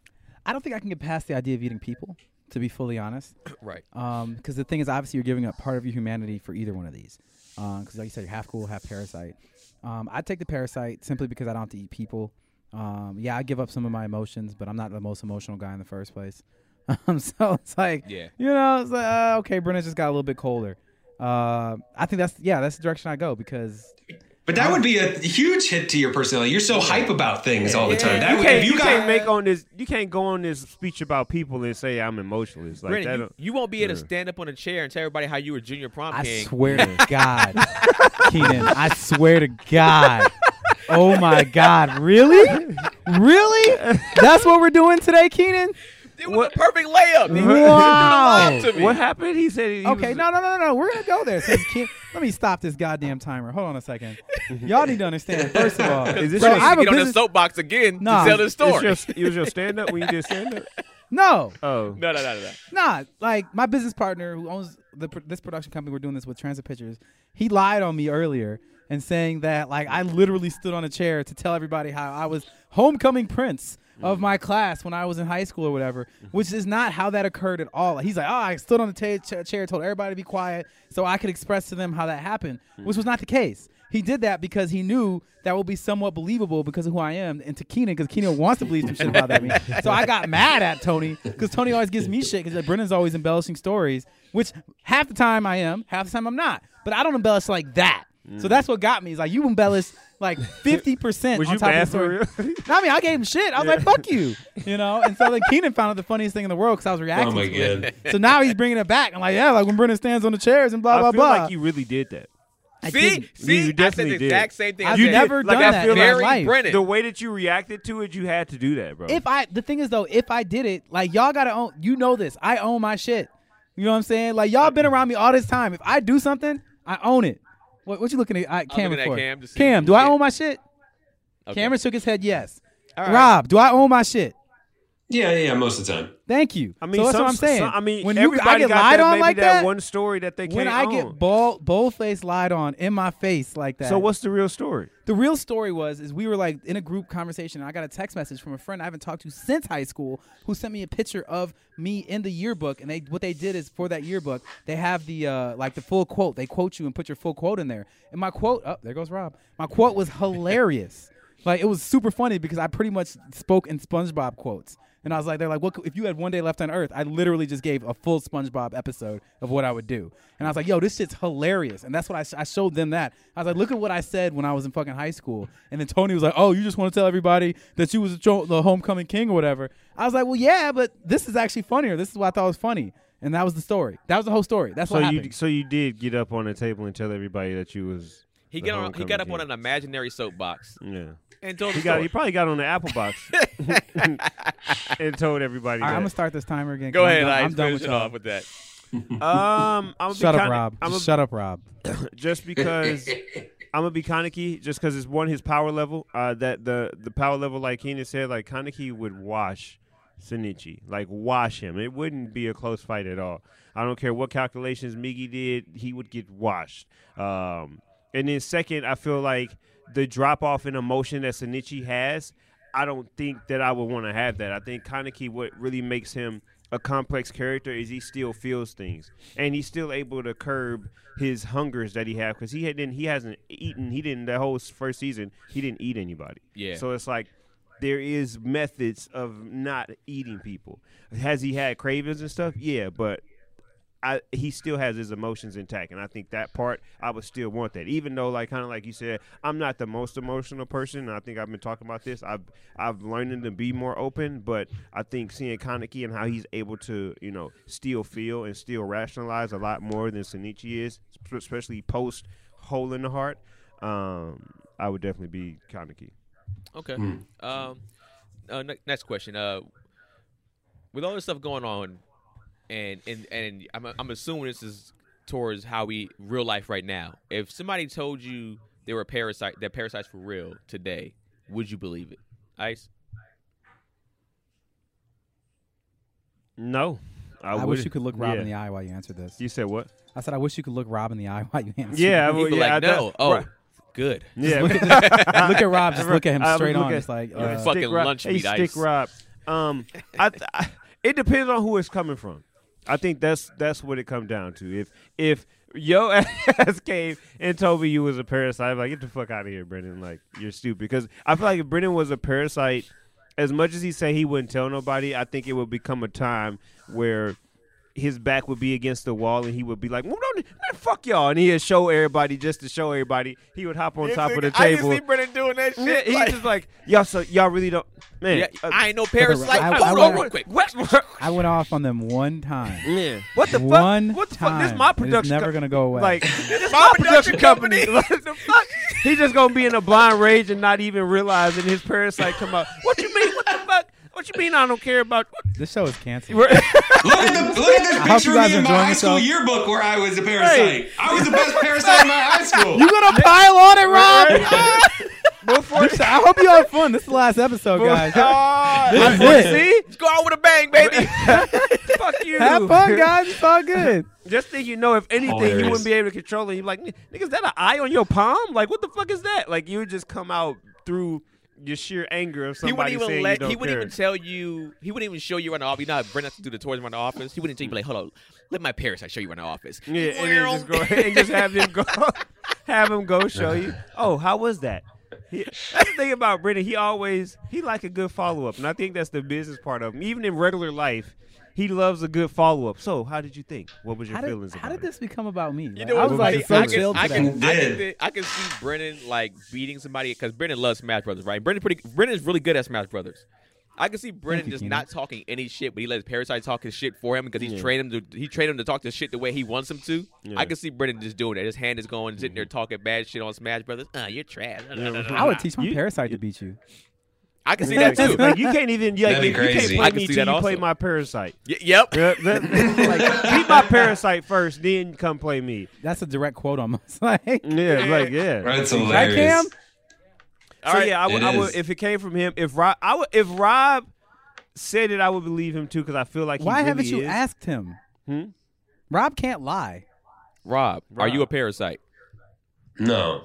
I don't think I can get past the idea of eating people, to be fully honest. Right. Um, because the thing is, obviously, you're giving up part of your humanity for either one of these. Um, because like you said, you're half cool, half parasite. Um, I'd take the parasite simply because I don't have to eat people. Um, yeah, I give up some of my emotions, but I'm not the most emotional guy in the first place. Um, so it's like, yeah. you know, it's like, uh, okay, Brennan just got a little bit colder. Uh, I think that's yeah, that's the direction I go because. But that would be a huge hit to your personality. You're so hype about things all the time. That you would, can't, if you, you got, can't make on this. You can't go on this speech about people and say I'm emotionless. Like Brennan, that. you, you won't be able to yeah. stand up on a chair and tell everybody how you were junior prom I king. swear to God, Keenan, I swear to God. Oh my God, really? Really? That's what we're doing today, Keenan? It was What? a perfect layup. He- he Wow. lied to me. What happened? He said. He Okay, was, no, no, no, no, no. We're gonna go there. Since Ke- Let me stop this goddamn timer. Hold on a second. Y'all need to understand. First of all, Is this bro, your- I have a get on the business. soapbox again Nah. to tell the It's story. your, it was your stand up when you did stand up. No, Oh, No, no, no, no, no. nah. Like my business partner who owns the this production company we're doing this with, Transit Pictures. He lied on me earlier and saying that like I literally stood on a chair to tell everybody how I was homecoming prince of my class when I was in high school or whatever, which is not how that occurred at all. He's like, oh, I stood on the ta- ch- chair, told everybody to be quiet so I could express to them how that happened, which was not the case. He did that because he knew that would be somewhat believable because of who I am, and to Keenan, because Keenan wants to believe some shit about that me. So I got mad at Tony because Tony always gives me shit because like, Brennan's always embellishing stories, which half the time I am, half the time I'm not. But I don't embellish like that. So that's what got me. Is like you embellish like fifty percent was on you top mad of the story. for real? I mean, I gave him shit. I was like, "Fuck you," you know. And so then Keenan found out the funniest thing in the world because I was reacting. oh my to it. God. So now he's bringing it back. I'm like, "Yeah, like when Brennan stands on the chairs and blah I blah feel blah." like you really did that. I See, didn't. see, You I said definitely the did. exact same thing. I I've said. never Like, done I that feel in like my Gary life. Brennan. The way that you reacted to it, you had to do that, bro. If I, the thing is though, if I did it, like y'all gotta own. You know this. I own my shit. You know what I'm saying? Like y'all been around me all this time. If I do something, I own it. What, what you looking at? I, Cam looking at for? Cam to see Cam, who do I get- own my shit? Okay. Cameron shook his head yes. All right. Rob, do I own my shit? Yeah, yeah, most of the time. Thank you. I mean, so that's some, what I'm saying. some- I mean, when you, everybody I get got lied that, on maybe like that, that, one story that they can't when I own. get bold, bold faced lied on in my face like that. So what's the real story? The real story was is we were like in a group conversation and I got a text message from a friend I haven't talked to since high school who sent me a picture of me in the yearbook, and they what they did is for that yearbook they have the uh, like the full quote. They quote you and put your full quote in there. And my quote, oh there goes Rob. My quote was hilarious. Like it was super funny because I pretty much spoke in SpongeBob quotes. And I was like, they're like, what if you had one day left on Earth? I literally just gave a full SpongeBob episode of what I would do. And I was like, yo, this shit's hilarious. And that's what I, sh- I showed them that. I was like, look at what I said when I was in fucking high school. And then Tony was like, oh, you just want to tell everybody that you was the the homecoming king or whatever. I was like, well, yeah, but this is actually funnier. This is what I thought was funny. And that was the story. That was the whole story. That's So what you happened. so you did get up on the table and tell everybody that you was He the got on. He homecoming got up king. on an imaginary soapbox Yeah. and told He the got story. he probably got on the Apple box and told everybody All right, I'm that. going to start this timer again. Go 'cause ahead, I'm done, Ice. I'm done Finish with it y'all. off with that. um, I'm Shut up, kinda, Rob. I'm Just a, shut up, Rob. just because I'm gonna be Kaneki, just because it's one his power level. Uh, that the the power level, like Keenan said, like Kaneki would wash Shinichi, like wash him. It wouldn't be a close fight at all. I don't care what calculations Migi did, he would get washed. Um, and then second, I feel like the drop off in emotion that Shinichi has, I don't think that I would want to have that. I think Kaneki, what really makes him a complex character is he still feels things, and he's still able to curb his hungers that he have because he hadn't he hasn't eaten he didn't the whole first season he didn't eat anybody. Yeah. So it's like there is methods of not eating people. Has he had cravings and stuff? Yeah, but I, he still has his emotions intact, and I think that part I would still want that. Even though, like kind of like you said, I'm not the most emotional person, and I think I've been talking about this. I've I've learned to be more open, but I think seeing Kaneki and how he's able to, you know, still feel and still rationalize a lot more than Shinichi is, especially post Hole in the Heart. Um, I would definitely be Kaneki. Okay. Mm. Um, uh, ne- next question. Uh, with all this stuff going on. And and and I'm I'm assuming this is towards how we real life right now. If somebody told you they were a parasite, they're parasites for real today, would you believe it? Ice? No, I, I, wish wouldn't. you could look Rob yeah. in the eye while you answer this. You said what? I said I wish you could look Rob in the eye while you answer. Yeah, I this. would- He'd be yeah, like, I- no. Oh, right. good. Yeah, look, at, look at Rob. Just look at him I would straight look on. at- Just like yeah, uh, fuck. fucking Stick Rob- lunch hey, meat stick ice. Rob. Um, I, I, it depends on who it's coming from. I think that's that's what it comes down to. If if yo ass came and told me you was a parasite, I'm like, get the fuck out of here, Brendan. Like, you're stupid. Because I feel like if Brendan was a parasite, as much as he say he wouldn't tell nobody, I think it would become a time where his back would be against the wall and he would be like, well, no, man, fuck y'all. And he'd show everybody just to show everybody. He would hop on top of the I table. can see Brennan doing that Yeah, shit. he's like, just like, y'all, so y'all really don't, man. yeah, uh, I ain't no parasite. I- I Hold on went- real quick. I went off on them one time. yeah. What the fuck? One What the time. fuck? This is my It's production. never co- gonna go away. Like, this is my my production production company. company. Like, the fuck? He just gonna be in a blind rage and not even realizing his parasite come out. What you mean? What the fuck? What you mean I don't care about? this show is canceled. Look at the look at this I hope picture you of guys me in my enjoying high school yourself. yearbook where I was a parasite. I was the best parasite in my high school. You gonna pile on it, Rob? Before, This- I hope you have fun. This is the last episode, guys. Ah, This is I- it. See? Let's go out with a bang, baby. Fuck you. Have fun, guys. It's all good. Just think, you know, if anything, you Hilarious. wouldn't be able to control it. You're like, nigga, is that an eye on your palm? Like, what the fuck is that? Like, you would just come out through your sheer anger of He somebody wouldn't saying even you let. don't He wouldn't care. even tell you. He wouldn't even show you around the office. You know how Brennan has to do the tours around the office. He wouldn't tell you, be like, hold on, let my parasite show you around the office. Yeah, and then just go and just have him go, have him go show you. Oh, how was that? He, that's the thing about Brendan. He always he like a good follow up, and I think that's the business part of him. Even in regular life, he loves a good follow up. So, how did you think? What was your How did, feelings how about did this become about me? You Like, know I what's was funny? like so I can, chilled I, today. can, I, Did. can, I can see Brennan like beating somebody because Brennan loves Smash Brothers, right? Brennan pretty. Brennan is really good at Smash Brothers. I can see Brennan you, just Keenan. not talking any shit, but he lets Parasite talk his shit for him because he's Yeah. trained him to. He trained him to talk the shit the way he wants him to. Yeah. I can see Brennan just doing that. His hand is going, sitting there talking bad shit on Smash Brothers. Uh, you're trash. I would teach my You- parasite to beat you. I can see that too. Like, you can't even like, That'd be you can't crazy. play I can me see till that you play also. my parasite. Y- yep. Yeah, that- like, beat my parasite first, then come play me. That's a direct quote almost. Like, Yeah, like yeah. That's right, hilarious. Cam? All so right. yeah, I would, It I would is. if it came from him. If Rob, I would, if Rob said it, I would believe him too because I feel like he Why really haven't you is. asked him? Hmm? Rob can't lie. Rob, are Rob. you a parasite? No.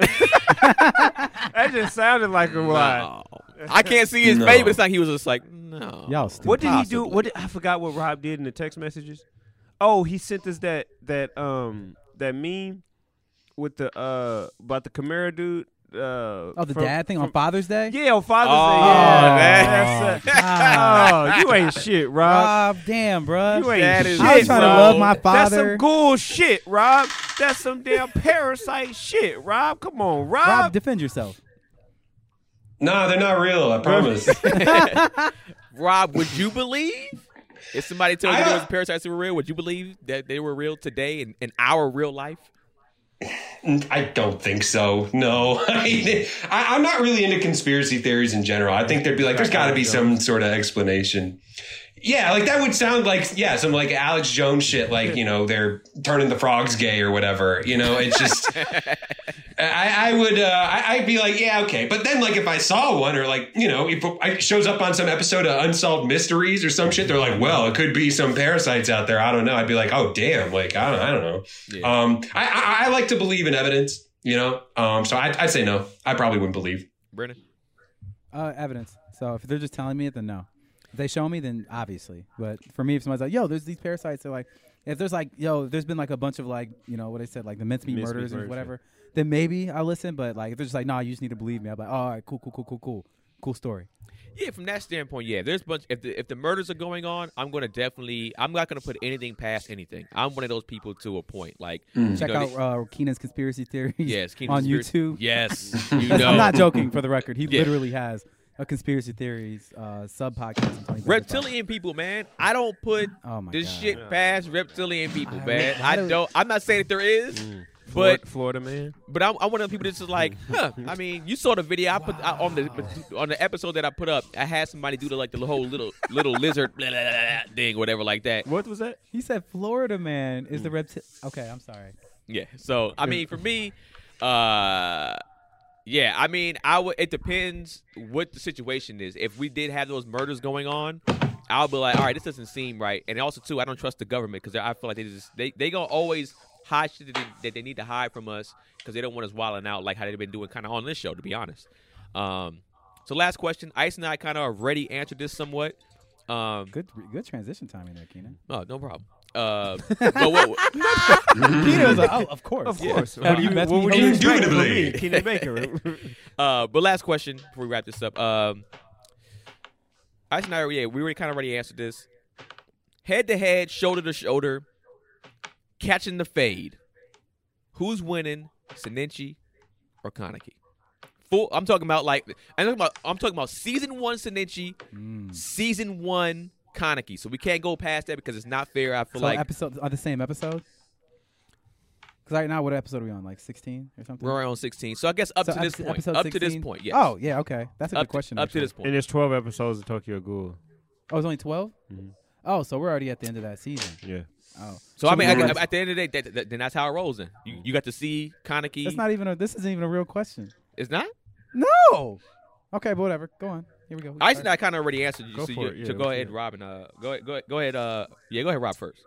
That just sounded like a lie. No. I can't see his No. face, but it's like he was just like, no. Y'all stupid. What did he do? Possibly. What did, I forgot what Rob did in the text messages. Oh, he sent us that that um that meme with the uh about the Camaro dude. Uh, Oh, the from- dad thing on from- Father's Day? Yeah, on Father's Oh, Day. Yeah, man. That's, uh, oh, you ain't shit, Rob. Rob, damn, bro. You ain't That shit. is I was trying to Rob. love my That's father. some cool shit, Rob. That's some damn parasite shit, Rob. Come on, Rob. Rob, defend yourself. No, they're not real. I promise. Rob, would you believe if somebody told you I- there was parasites that were real? Would you believe that they were real today in, in our real life? I don't think so. No, I, I, I'm not really into conspiracy theories in general. I think there'd be like, there's got to be some sort of explanation. Yeah, like that would sound like, yeah, some like Alex Jones shit, like, you know, they're turning the frogs gay or whatever. You know, it's just, I, I would, uh, I, I'd be like, yeah, okay. But then, like, if I saw one or like, you know, if it shows up on some episode of Unsolved Mysteries or some shit, they're like, well, it could be some parasites out there. I don't know. I'd be like, oh, damn. Like, I don't, I don't know. Yeah. Um, I, I, I like to believe in evidence, you know? Um, so I'd, I'd say no. I probably wouldn't believe. Brennan? Uh, evidence. So if they're just telling me it, then no. If they show me, then obviously. But for me, if somebody's like, yo, there's these parasites, they're like, if there's like, yo, there's been like a bunch of like, you know, what they said, like the mincemeat Mincemeat murders or murders, whatever, then maybe I'll listen. But like, if they're just like, nah, you just need to believe me, I'm like, oh, all right, cool, cool, cool, cool, cool. Cool story. Yeah, from that standpoint, yeah. There's bunch. If the if the murders are going on, I'm gonna definitely. I'm not gonna put anything past anything. I'm one of those people to a point. Like Mm. Check you know, out uh, Keenan's conspiracy theories. Yes, Keenan's on conspiracy- YouTube. Yes, you That's- know. I'm not joking. For the record, he Yeah. literally has a conspiracy theories uh, sub podcast. Reptilian people, man. I don't put Oh my this God. shit past reptilian people, I man. mean, I I don't- don't. I'm not saying that there is, Mm. but Florida, Florida man. but I'm, I'm one of the people that's just like, huh. I mean, you saw the video I put I, on the on the episode that I put up. I had somebody do the like the whole little little lizard blah, blah, blah, blah, thing, whatever, like that. What was that? He said Florida man Mm. is the reptile. Okay, I'm sorry. Yeah. So I mean, for me, uh, yeah. I mean, I would. It depends what the situation is. If we did have those murders going on, I'll be like, all right, this doesn't seem right. And also, too, I don't trust the government because I feel like they just they they gonna always hide shit that they, that they need to hide from us because they don't want us wilding out like how they've been doing kind of on this show, to be honest. Um. So last question, Ice and I kind of already answered this somewhat. Um. Good, good transition timing there, Keenan. Oh, no problem. Uh. but what? Keenan was like, oh, of course, Of course. Have What do you you, met what me? would you expect from Indubitably. me, Keenan Baker? Uh, but last question before we wrap this up. Um, I and I, yeah, we already kind of already answered this. Head to head, shoulder to shoulder, catching the fade. Who's winning, Shinichi or Kaneki? Full. I'm talking about like I'm talking about. I'm talking about season one Shinichi, Mm. season one Kaneki. So we can't go past that because it's not fair. I feel So like episodes are the same episode. Because right now, what episode are we on? Like sixteen or something? we're on sixteen. So I guess up So to this epi- point. episode Up to this sixteen? point. Yes. Oh, yeah, okay. That's a up good question. To, up to actually. this point. And there's twelve episodes of Tokyo Ghoul. Oh, it's only twelve? Mhm. Oh, so we're already at the end of that season. Yeah. Oh. So, I mean, I, we're- at the end of the day, that, that, then that's how it rolls. Then you, you got to see Kaneki. That's not even a, this isn't even a real question. It's not. No! Okay, but whatever. Go on. Here we go. We I start. think I kind of already answered you. Go so for you, it, yeah, so go let's ahead, hear it. Robin. Uh, go ahead. Go ahead. Go ahead. Uh, yeah, go ahead, Rob first.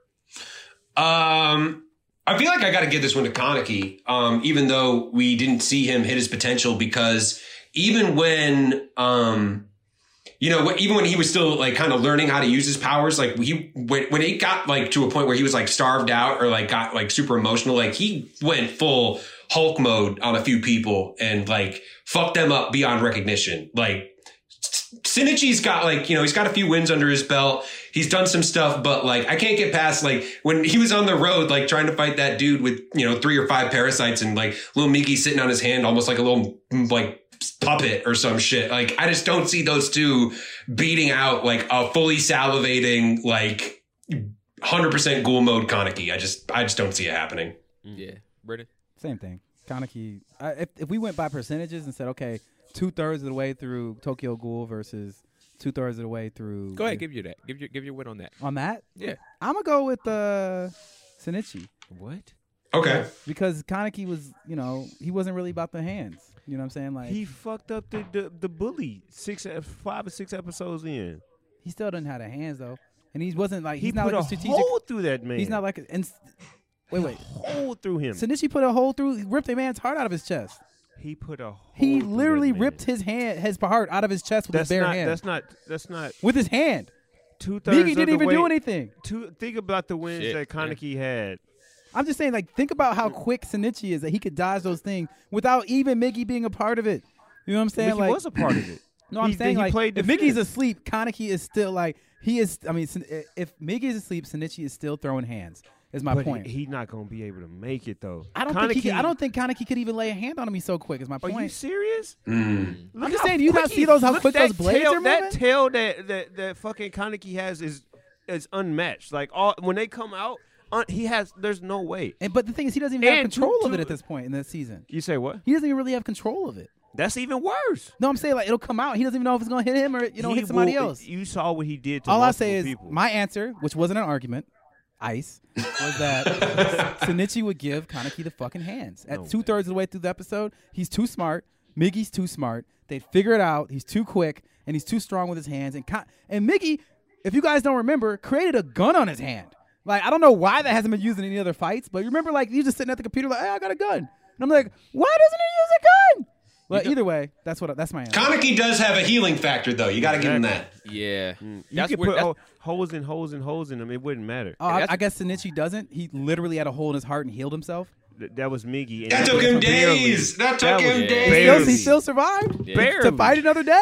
Um, I feel like I got to give this one to Kaneki, um, even though we didn't see him hit his potential, because even when, um, you know, even when he was still like kind of learning how to use his powers, like he, when, when it got like to a point where he was like starved out or like got like super emotional, like he went full Hulk mode on a few people and like fucked them up beyond recognition. Like, Shinichi's got like, you know, he's got a few wins under his belt. He's done some stuff, but like, I can't get past like when he was on the road, like trying to fight that dude with, you know, three or five parasites and like little Miki sitting on his hand, almost like a little like puppet or some shit. Like, I just don't see those two beating out like a fully salivating, like one hundred percent ghoul mode Kaneki. I just, I just don't see it happening. Yeah, Brendan. Same thing. Kaneki. I, if, if we went by percentages and said, okay, two thirds of the way through Tokyo Ghoul versus two thirds of the way through. Go ahead. Give you that. Give your give your win on that. On that? Yeah. I'm going to go with uh, Shinichi. What? Okay. Because Kaneki was, you know, he wasn't really about the hands. You know what I'm saying? Like, He he, fucked up the, the, the bully six, five or six episodes in. still doesn't have the hands, though. And he wasn't like, He he's not put like a a strategic. hole through that man. He's not like, a, and, wait, wait. hole through him. Shinichi put a hole through, ripped a man's heart out of his chest. He put a hole He through literally that man. ripped his hand, his heart out of his chest with That's his bare not, hand. That's not. That's not. with his hand. Two thirds. Miki of didn't the even way, do anything. Two, think about the wins Shit, that Kaneki had. I'm just saying, like, think about how quick Shinichi is that he could dodge those things without even Miki being a part of it. You know what I'm saying? Miki like, was a part of it. no, I'm he- saying he like, played if Miki's defense. asleep, Kaneki is still like he is. I mean, Sin- if Miki is asleep, Shinichi is still throwing hands. Is my But point. He, he not gonna be able to make it though. I don't Kaneki, think he. Could, I don't think Kaneki could even lay a hand on him. He's so quick. Is my Are point. you serious? Mm. Look just how saying, do you not quick see he- those- how look, quick that those blades tail, are That moving? tail that that that fucking Kaneki has is is unmatched. Like all when they come out, un, he has. There's no way. And but the thing is, he doesn't even have And control two- of it two- at this point in this season. You say what? He doesn't even really have control of it. That's even worse. No, I'm saying like it'll come out. He doesn't even know if it's gonna hit him or you know He hit somebody will- else. You saw what he did to All I multiple say is people. my answer, which wasn't an argument, Ice, was that Shinichi would give Kaneki the fucking hands. At No two thirds of the way through the episode, he's too smart. Miki's too smart. They'd figure it out. He's too quick and he's too strong with his hands. And Ka- and Miki, if you guys don't remember, created a gun on his hand. Like I don't know why that hasn't been used in any other fights, but you remember like you just sitting at the computer like, hey, I got a gun. And I'm like, why doesn't he use a gun? But either way, that's what that's my answer. Kaneki does have a healing factor, though. You got to give him that. Yeah. you That's could where- put that's- ho- holes and holes and holes in him. It wouldn't matter. Oh, I, that's- I guess Shinichi doesn't. He literally had a hole in his heart and healed himself. Th- that was Miggy. and That that took was him barely- days. That took was him Yeah. days. He still, barely. he still survived Yeah. to Barely. fight another day.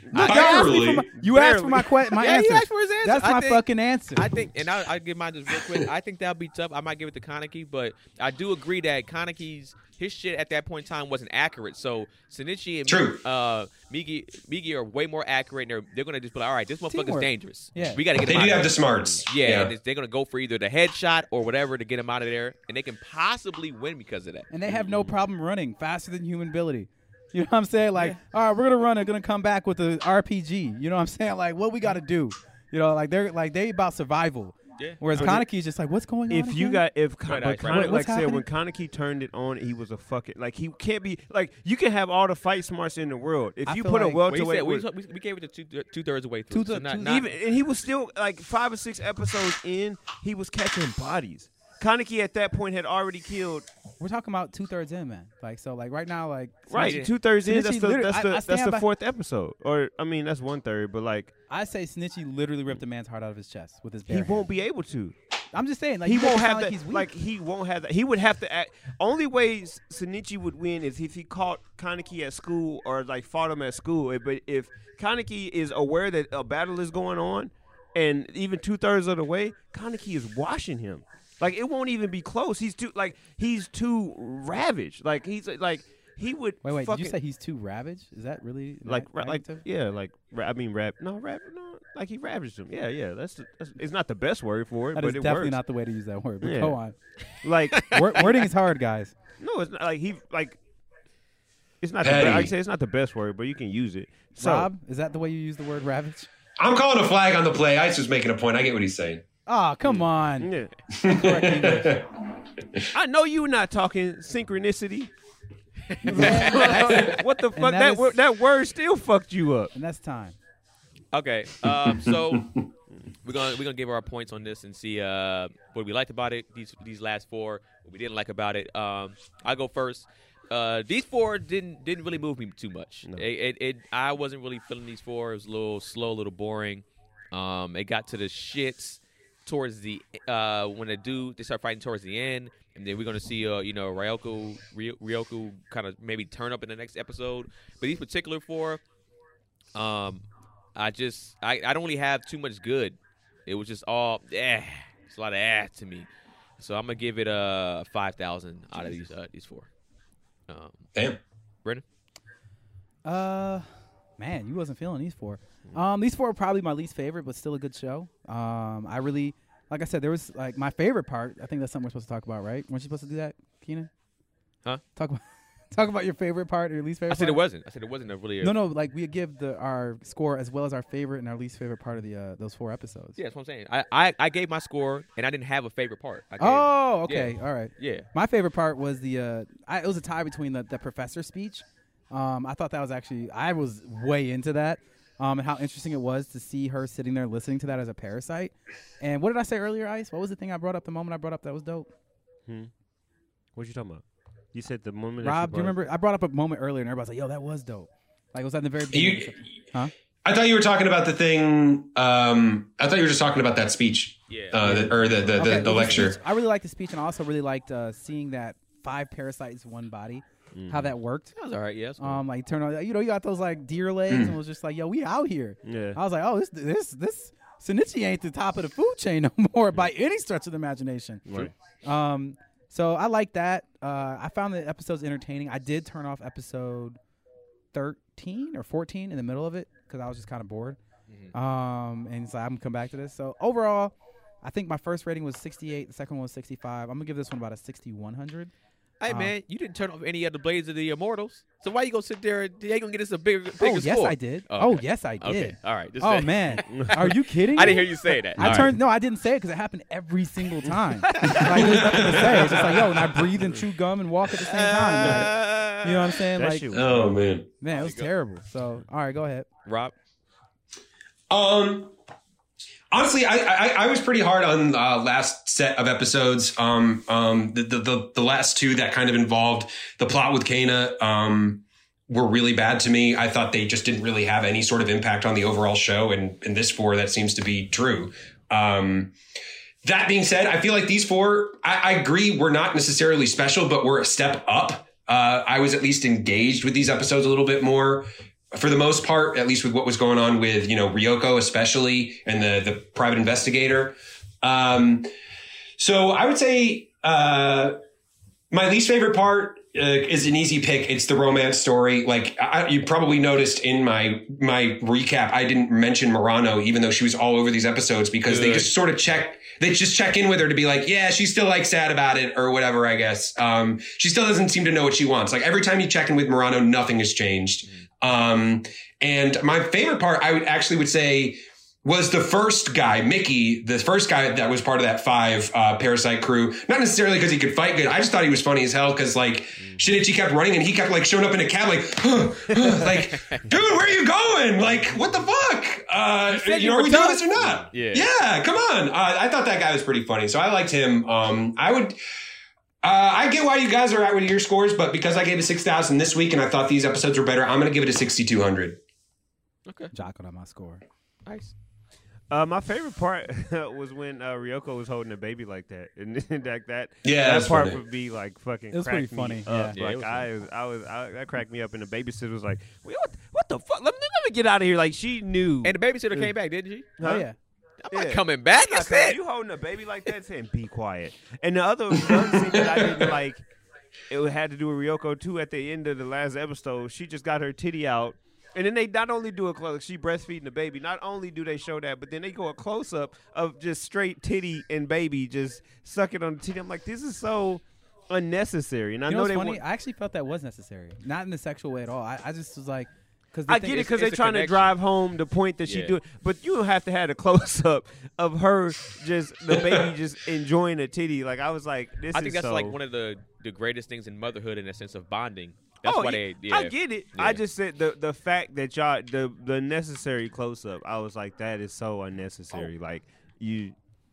Look, you asked, me Barely. for my, you asked for my question. My Yeah, answer. you asked for his answer. That's I my think- fucking answer. I think, and I I give mine just real quick. I think that'll be tough. I might give it to Kaneki, but I do agree that Kaneki's his shit at that point in time wasn't accurate. So Shinichi and True. uh, Migi Migi are way more accurate. And they're they're gonna just be like, all right, this motherfucker's Teamwork. dangerous. Yeah. we gotta get They him out do of have there. the smarts. Yeah, Yeah. and it's- they're gonna go for either the headshot or whatever to get him out of there, and they can possibly win because of that. and they have no problem running faster than human ability. You know what I'm saying? Like, all right, we're gonna run. They're gonna come back with the R P G. You know what I'm saying? Like, what we got to do? You know, like they're like they about survival. Yeah. Whereas Kaneki's just like, what's going on? If you again? got if Right, but right, Kan- right. Wait, what's like I said when Kaneki turned it on, he was a fucking like he can't be like you can have all the fight smarts in the world if I Well, you feel put like- a you said, welterweight we, with we, we gave it to two two thirds of the way through. Two- so not, two- not, even and he was still like five or six episodes in, he was catching bodies. Kaneki at that point had already killed we're talking about two thirds in, man. Like so, like right now, like right Yeah. two thirds in. Shinichi That's the literally- that's I- the I that's stand the by- fourth episode, or I mean that's one third, but like I say, Shinichi literally ripped a man's heart out of his chest with his bare he hand. won't be able to. I'm just saying, like He you make won't it sound have like that. he's weak. Like he won't have that. He would have to act. Only way Shinichi would win is if he caught Kaneki at school or like fought him at school. But if Kaneki is aware that a battle is going on, and even two thirds of the way, Kaneki is washing him. Like it won't even be close. He's too like he's too ravaged. Like he's like he would. wait, wait. fucking, Did you say he's too ravaged? Is that really like ra- ra- like adjective? yeah like ra- I mean rap no rap no like he ravaged him. Yeah yeah that's, that's it's not the best word for it, That but is it definitely works. not the way to use that word. But Yeah. go on. Like Word, wording is hard, guys. no, it's not like he like. It's not the Petty. best, like I say it's not the best word, but you can use it. So Rob, is that the way you use the word ravage? I'm calling a flag on the play. Ice was making a point. I get what he's saying. Oh, come on. yeah. Correct English. I know you're not talking synchronicity. What the fuck? that That is- word, that word still fucked you up. And that's time. Okay, um, so we're gonna we're gonna give our points on this and see uh, what we liked about it. These these last four, what we didn't like about it. Um, I go first. Uh, these four didn't didn't really move me too much. No. It, it, it I wasn't really feeling these four. It was a little slow, a little boring. Um, it got to the shits towards the uh when the dude they start fighting towards the end, and then we're gonna see uh you know Ryoko Ry- Ryoku kind of maybe turn up in the next episode. But these particular four, um. I just I, I don't really have too much good. It was just all eh. It's a lot of eh to me. So I'm gonna give it a five thousand out of these uh, these four. Um, Damn. Brendan, Uh, man, you wasn't feeling these four. Um, these four are probably my least favorite, but still a good show. Um, I really, like I said, there was like my favorite part. I think that's something we're supposed to talk about, right? Weren't you supposed to do that, Keenan? Huh? Talk about talk about your favorite part or your least favorite. I said it part? wasn't. I said it wasn't a really. A, No, no, like we give the our score as well as our favorite and our least favorite part of the uh, those four episodes. Yeah, that's what I'm saying. I, I, I gave my score and I didn't have a favorite part. I gave, Oh, okay, all right. yeah. My favorite part was the uh, I, it was a tie between the, the professor speech. Um, I thought that was actually I was way into that. Um, and how interesting it was to see her sitting there listening to that as a parasite. And what did I say earlier, Ice? What was the thing I brought up the moment I brought up that was dope? Hmm. What you talking about? You said the moment. that Rob, she do you brought- remember? I brought up a moment earlier and everybody's like, yo, that was dope. Like, was that in the very beginning? You, Huh? I thought you were talking about the thing. Um, I thought you were just talking about that speech, Yeah. uh, the, or the the, the, Okay, the well, lecture. speech- I really liked the speech, and I also really liked uh, seeing that five parasites, one body, how that worked. That was all right. Yeah. that's cool. Um, like turn on, you know, you got those like deer legs, and was just like, yo, we out here. Yeah. I was like, oh, this this this Shinichi ain't the top of the food chain no more by any stretch of the imagination. Right. Um, so I like that. Uh, I found the episodes entertaining. I did turn off episode thirteen or fourteen in the middle of it because I was just kind of bored. Um, and so I'm gonna come back to this. So overall, I think my first rating was sixty-eight. The second one was sixty-five. I'm gonna give this one about a sixty-one hundred. Hey um, man, you didn't turn off any of the blades of the immortals. So why you gonna sit there? And, you ain't gonna get us a bigger, bigger Oh yes, score. I did. Oh, Oh okay. yes, I did. Okay. All right. Just Oh say- man, are you kidding? I didn't me? hear you say that. I All turned no, I didn't say it because it happened every single time. like there's nothing to say. It's just like yo, and I breathe and chew gum and walk at the same time. Like, you know what I'm saying? That like shit was Oh man. man, it was terrible. So all right, go ahead. Rob. Um, honestly, I, I I was pretty hard on uh, last set of episodes. Um, um, the, the the the last two that kind of involved the plot with Kana um were really bad to me. I thought they just didn't really have any sort of impact on the overall show, and in this four, that seems to be true. Um. That being said, I feel like these four, I, I agree, were not necessarily special, but were a step up. Uh, I was at least engaged with these episodes a little bit more. for the most part, at least with what was going on with, you know, Ryoko especially and the, the private investigator. Um, so I would say uh, my least favorite part uh, is an easy pick. It's the romance story. Like I, you probably noticed in my my recap, I didn't mention Murano, even though she was all over these episodes, because Good. they just sort of check. They just check in with her to be like, yeah, she's still like sad about it or whatever, I guess. Um, she still doesn't seem to know what she wants. Like every time you check in with Murano, nothing has changed. Um, and my favorite part, I would actually would say, was the first guy, Mickey, the first guy that was part of that five uh, Parasite crew. Not necessarily because he could fight good. I just thought he was funny as hell because like Shinichi kept running and he kept like showing up in a cab like, huh, huh, like, dude, where are you going? Like, what the fuck? Uh, you, you know, are we doing this or not? Yeah, yeah, come on. Uh, I thought that guy was pretty funny, so I liked him. Um, I would. Uh, I get why you guys are at with your scores, but because I gave it six thousand this week and I thought these episodes were better, I'm going to give it a sixty-two hundred. Okay. Jocko on my score. Nice. Uh, my favorite part was when uh, Ryoko was holding a baby like that, and like that. Yeah, that that's part funny. would be like fucking. It was cracked pretty funny, Me yeah. up. Yeah, it like was I, was, I was, I, that cracked me up, and the babysitter was like, "What, what the fuck? Let me, let me get out of here!" Like she knew. And the babysitter came back, didn't she? Huh? Oh yeah. I'm not Yeah. coming back. I'm not That's coming- it. You holding a baby like that, saying "Be quiet." And the other, the other scene that I didn't like, it had to do with Ryoko too. At the end of the last episode, she just got her titty out. And then they not only do a close, she breastfeeding the baby. Not only do they show that, but then they go a close up of just straight titty and baby just sucking on the titty. I'm like, this is so unnecessary. And I You know, know what's they funny? want. I actually felt that was necessary. Not in a sexual way at all. I, I just was like, because I get it because they're it's a trying to connection. drive home the point that she Yeah. do it, but you don't have to have a close up of her just the baby just enjoying the titty. Like I was like, this I is think that's so, like one of the, the greatest things in motherhood in a sense of bonding. That's oh, why yeah, they. Yeah. I get it. Yeah. I just said the the fact that y'all the the necessary close up. I was like, that is so unnecessary. Like you,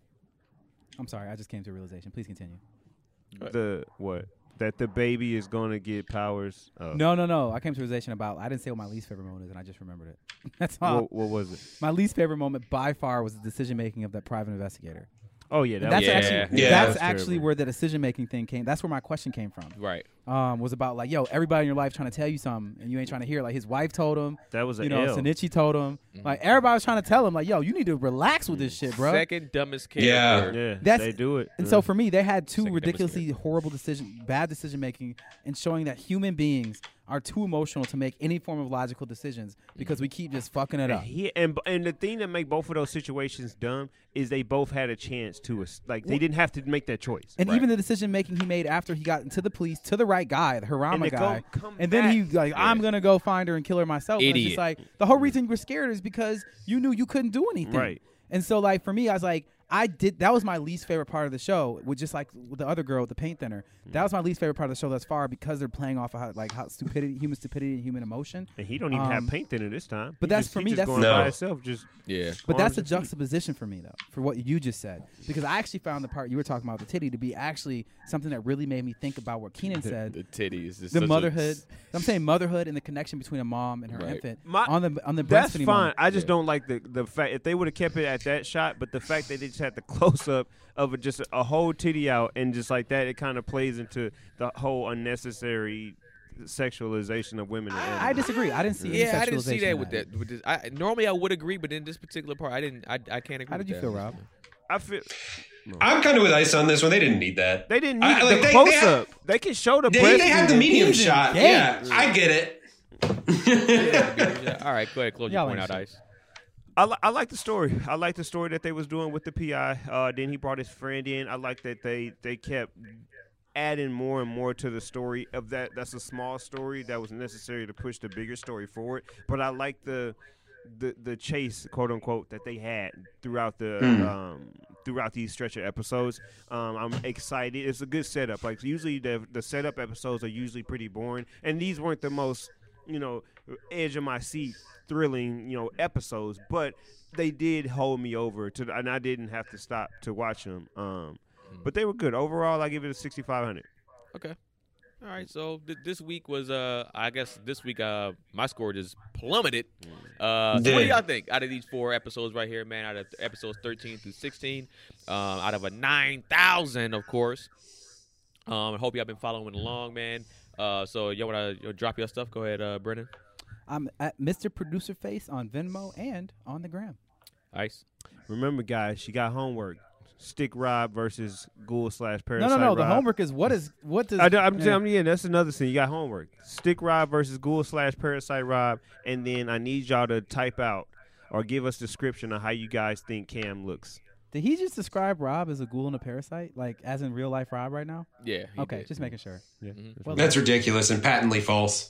I'm sorry. I just came to a realization. Please continue. the what that the baby is gonna get powers. Oh. No, no, no. I came to a realization about. I didn't say what my least favorite moment is, and I just remembered it. That's all. What, what was it? My least favorite moment by far was the decision making of that private investigator. Oh yeah, that That's was, Yeah. actually Yeah, that's that was actually terrible. where the decision making thing came. That's where my question came from. Right. Um, was about like, yo, everybody in your life trying to tell you something, and you ain't trying to hear. Like his wife told him, that was a you know, L. Sonichi told him, Mm-hmm. like everybody was trying to tell him, like, yo, you need to relax with this shit, bro. Second dumbest Yeah. character. Yeah, That's- they do it. And so for me, they had two Second dumbest ridiculously horrible decision, bad decision making, and showing that human beings are too emotional to make any form of logical decisions because we keep just fucking it And, up. he, and and the thing that make both of those situations dumb is they both had a chance to us. Like they didn't have to make that choice. And Right. even the decision making he made after he got into the police to the right guy, the And Harama to go guy, come and then he back. like, I'm gonna go find her and kill her myself. And it's Idiot. just like the whole reason you were scared is because you knew you couldn't do anything. Right. And so like for me, I was like, I did. That was my least favorite part of the show, with just like with the other girl with the paint thinner. That was my least favorite part of the show thus far because they're playing off of how, like how stupidity, human stupidity, and human emotion. And he don't even Um, have paint thinner this time. but He that's just- for he me, Just that's- going No. by himself. Just Yeah. But that's arms a and feet. juxtaposition for me, though, for what you just said. Because I actually found the part you were talking about, the titty, to be actually something that really made me think about what Keenan The, said. the titties. is The such a- motherhood. I'm saying motherhood and the connection between a mom and her Right. infant My- on the on the That's breastfeeding fine. moment. I just Yeah. don't like the the fact if they would have kept it at that shot, but the fact that they just had the close up of a, just a whole titty out and just like that, it kind of plays into the whole unnecessary sexualization of women. and I animals. disagree. I didn't see any Yeah, I didn't see sexualization that in with that. With this, I normally I would agree, but in this particular part, I didn't. I, I can't agree. How with did you that. feel, Rob? I feel I'm kind of with Ice on this one. They didn't need that. they didn't need I- like, the they- they close had- up. They can show the They, breast. they had the medium He's shot. engaged. Yeah, I get it. Yeah, all right, go ahead, close your Y'all point ain't out, shit. Ice. I, li- I like the story. I like the story that they was doing with the P I. Uh, then he brought his friend in. I like that they they kept adding more and more to the story of that. That's a small story that was necessary to push the bigger story forward. But I like the the the chase, quote unquote, that they had throughout the um, throughout these stretcher episodes. Um, I'm excited. It's a good setup. Like usually the the setup episodes are usually pretty boring, and these weren't the most you know edge of my seat thrilling you know episodes, but they did hold me over to, and I didn't have to stop to watch them. Um, but they were good overall. I give it a sixty-five hundred. Okay. All right, so th- this week was, uh, I guess this week, uh, my score just plummeted. Uh, so what do Yeah. y'all think out of these four episodes right here, man? Out of episodes thirteen through sixteen, um, out of a nine thousand, of course. Um, I hope y'all been following along, man. Uh, so y'all wanna you know, drop your stuff? Go ahead, uh, Brennan. I'm at Mister Producer Face on Venmo and on the gram. Ice. Remember, guys, she got homework. Stick Rob versus Ghoul slash No, Parasite no, no. The Rob. homework is what is what does I, do- I'm yeah. telling you, yeah, that's another thing. You got homework. Stick Rob versus Ghoul slash Parasite Rob, and then I need y'all to type out or give us description of how you guys think Cam looks. Did he just describe Rob as a ghoul and a parasite, like as in real life Rob right now? Yeah. he Okay, did. just making sure. Yeah. Well, That's ridiculous and patently false.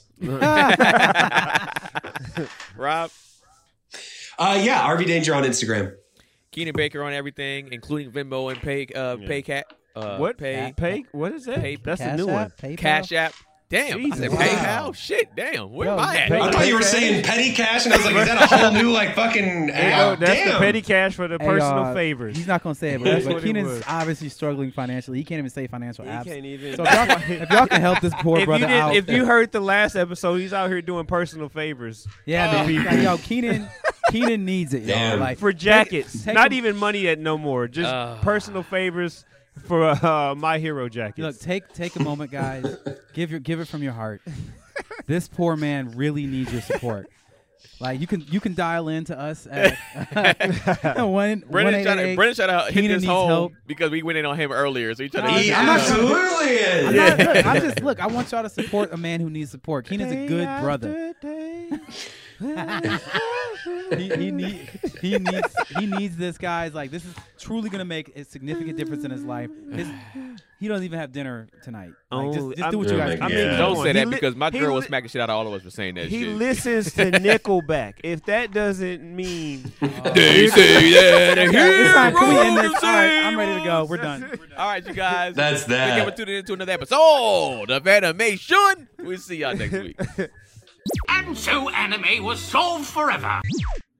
Rob. Uh, yeah, R V Danger on Instagram. Keenan Baker on everything, including Venmo and Pay uh, Yeah. PayCat. Uh, What? Pay Pay? What is that? Pay- That's a Cash new one. App, PayPal? Cash App. Damn, Jesus. I said Wow. PayPal. Shit, damn. Where Yo, am I at? Pay- I thought you were saying petty cash, and I was like, is that a whole new like fucking Hey, app? yo, that's Damn. the petty cash for the Hey, personal uh, favors. He's not gonna say it, That's but, what but it Keenan's was. obviously struggling financially. He can't even say financial He apps. can't even. So if y'all, if y'all can help this poor if you, brother did, out, if you heard the last episode, he's out here doing personal favors yeah, Oh. man, like, yo, Keenan, Keenan needs it, yo. Damn. Like for jackets. take- take Not him- even money at no more. Just Uh. personal favors for uh, My Hero jackets. Look, take take a moment, guys. give your give it from your heart. This poor man really needs your support. Like you can you can dial in to us at one Brennan tried to, Brennan tried to hit Keenan this needs home help. because we went in on him earlier. So he tried to Nah, He I'm not- absolutely is. I'm, not, look, I'm just look. I want y'all to support a man who needs support. Keenan's a good brother. he, he, need, he needs he needs this, guys. Like this is truly gonna make a significant difference in his life. His, he doesn't even have dinner tonight. Like, just, Oh, just do what I'm- you guys I can. mean, do. Yeah. Don't come say on. that He li- because my he girl was li- smacking shit out of all of us for saying that He shit. listens to Nickelback. If that doesn't mean They say that a Okay, it's time. Can we end hero this? All right, I'm ready to go. We're done. All right, you guys. That's Thank you for that. tuning in to another episode of Animation. We'll see y'all next week. And so anime was solved forever.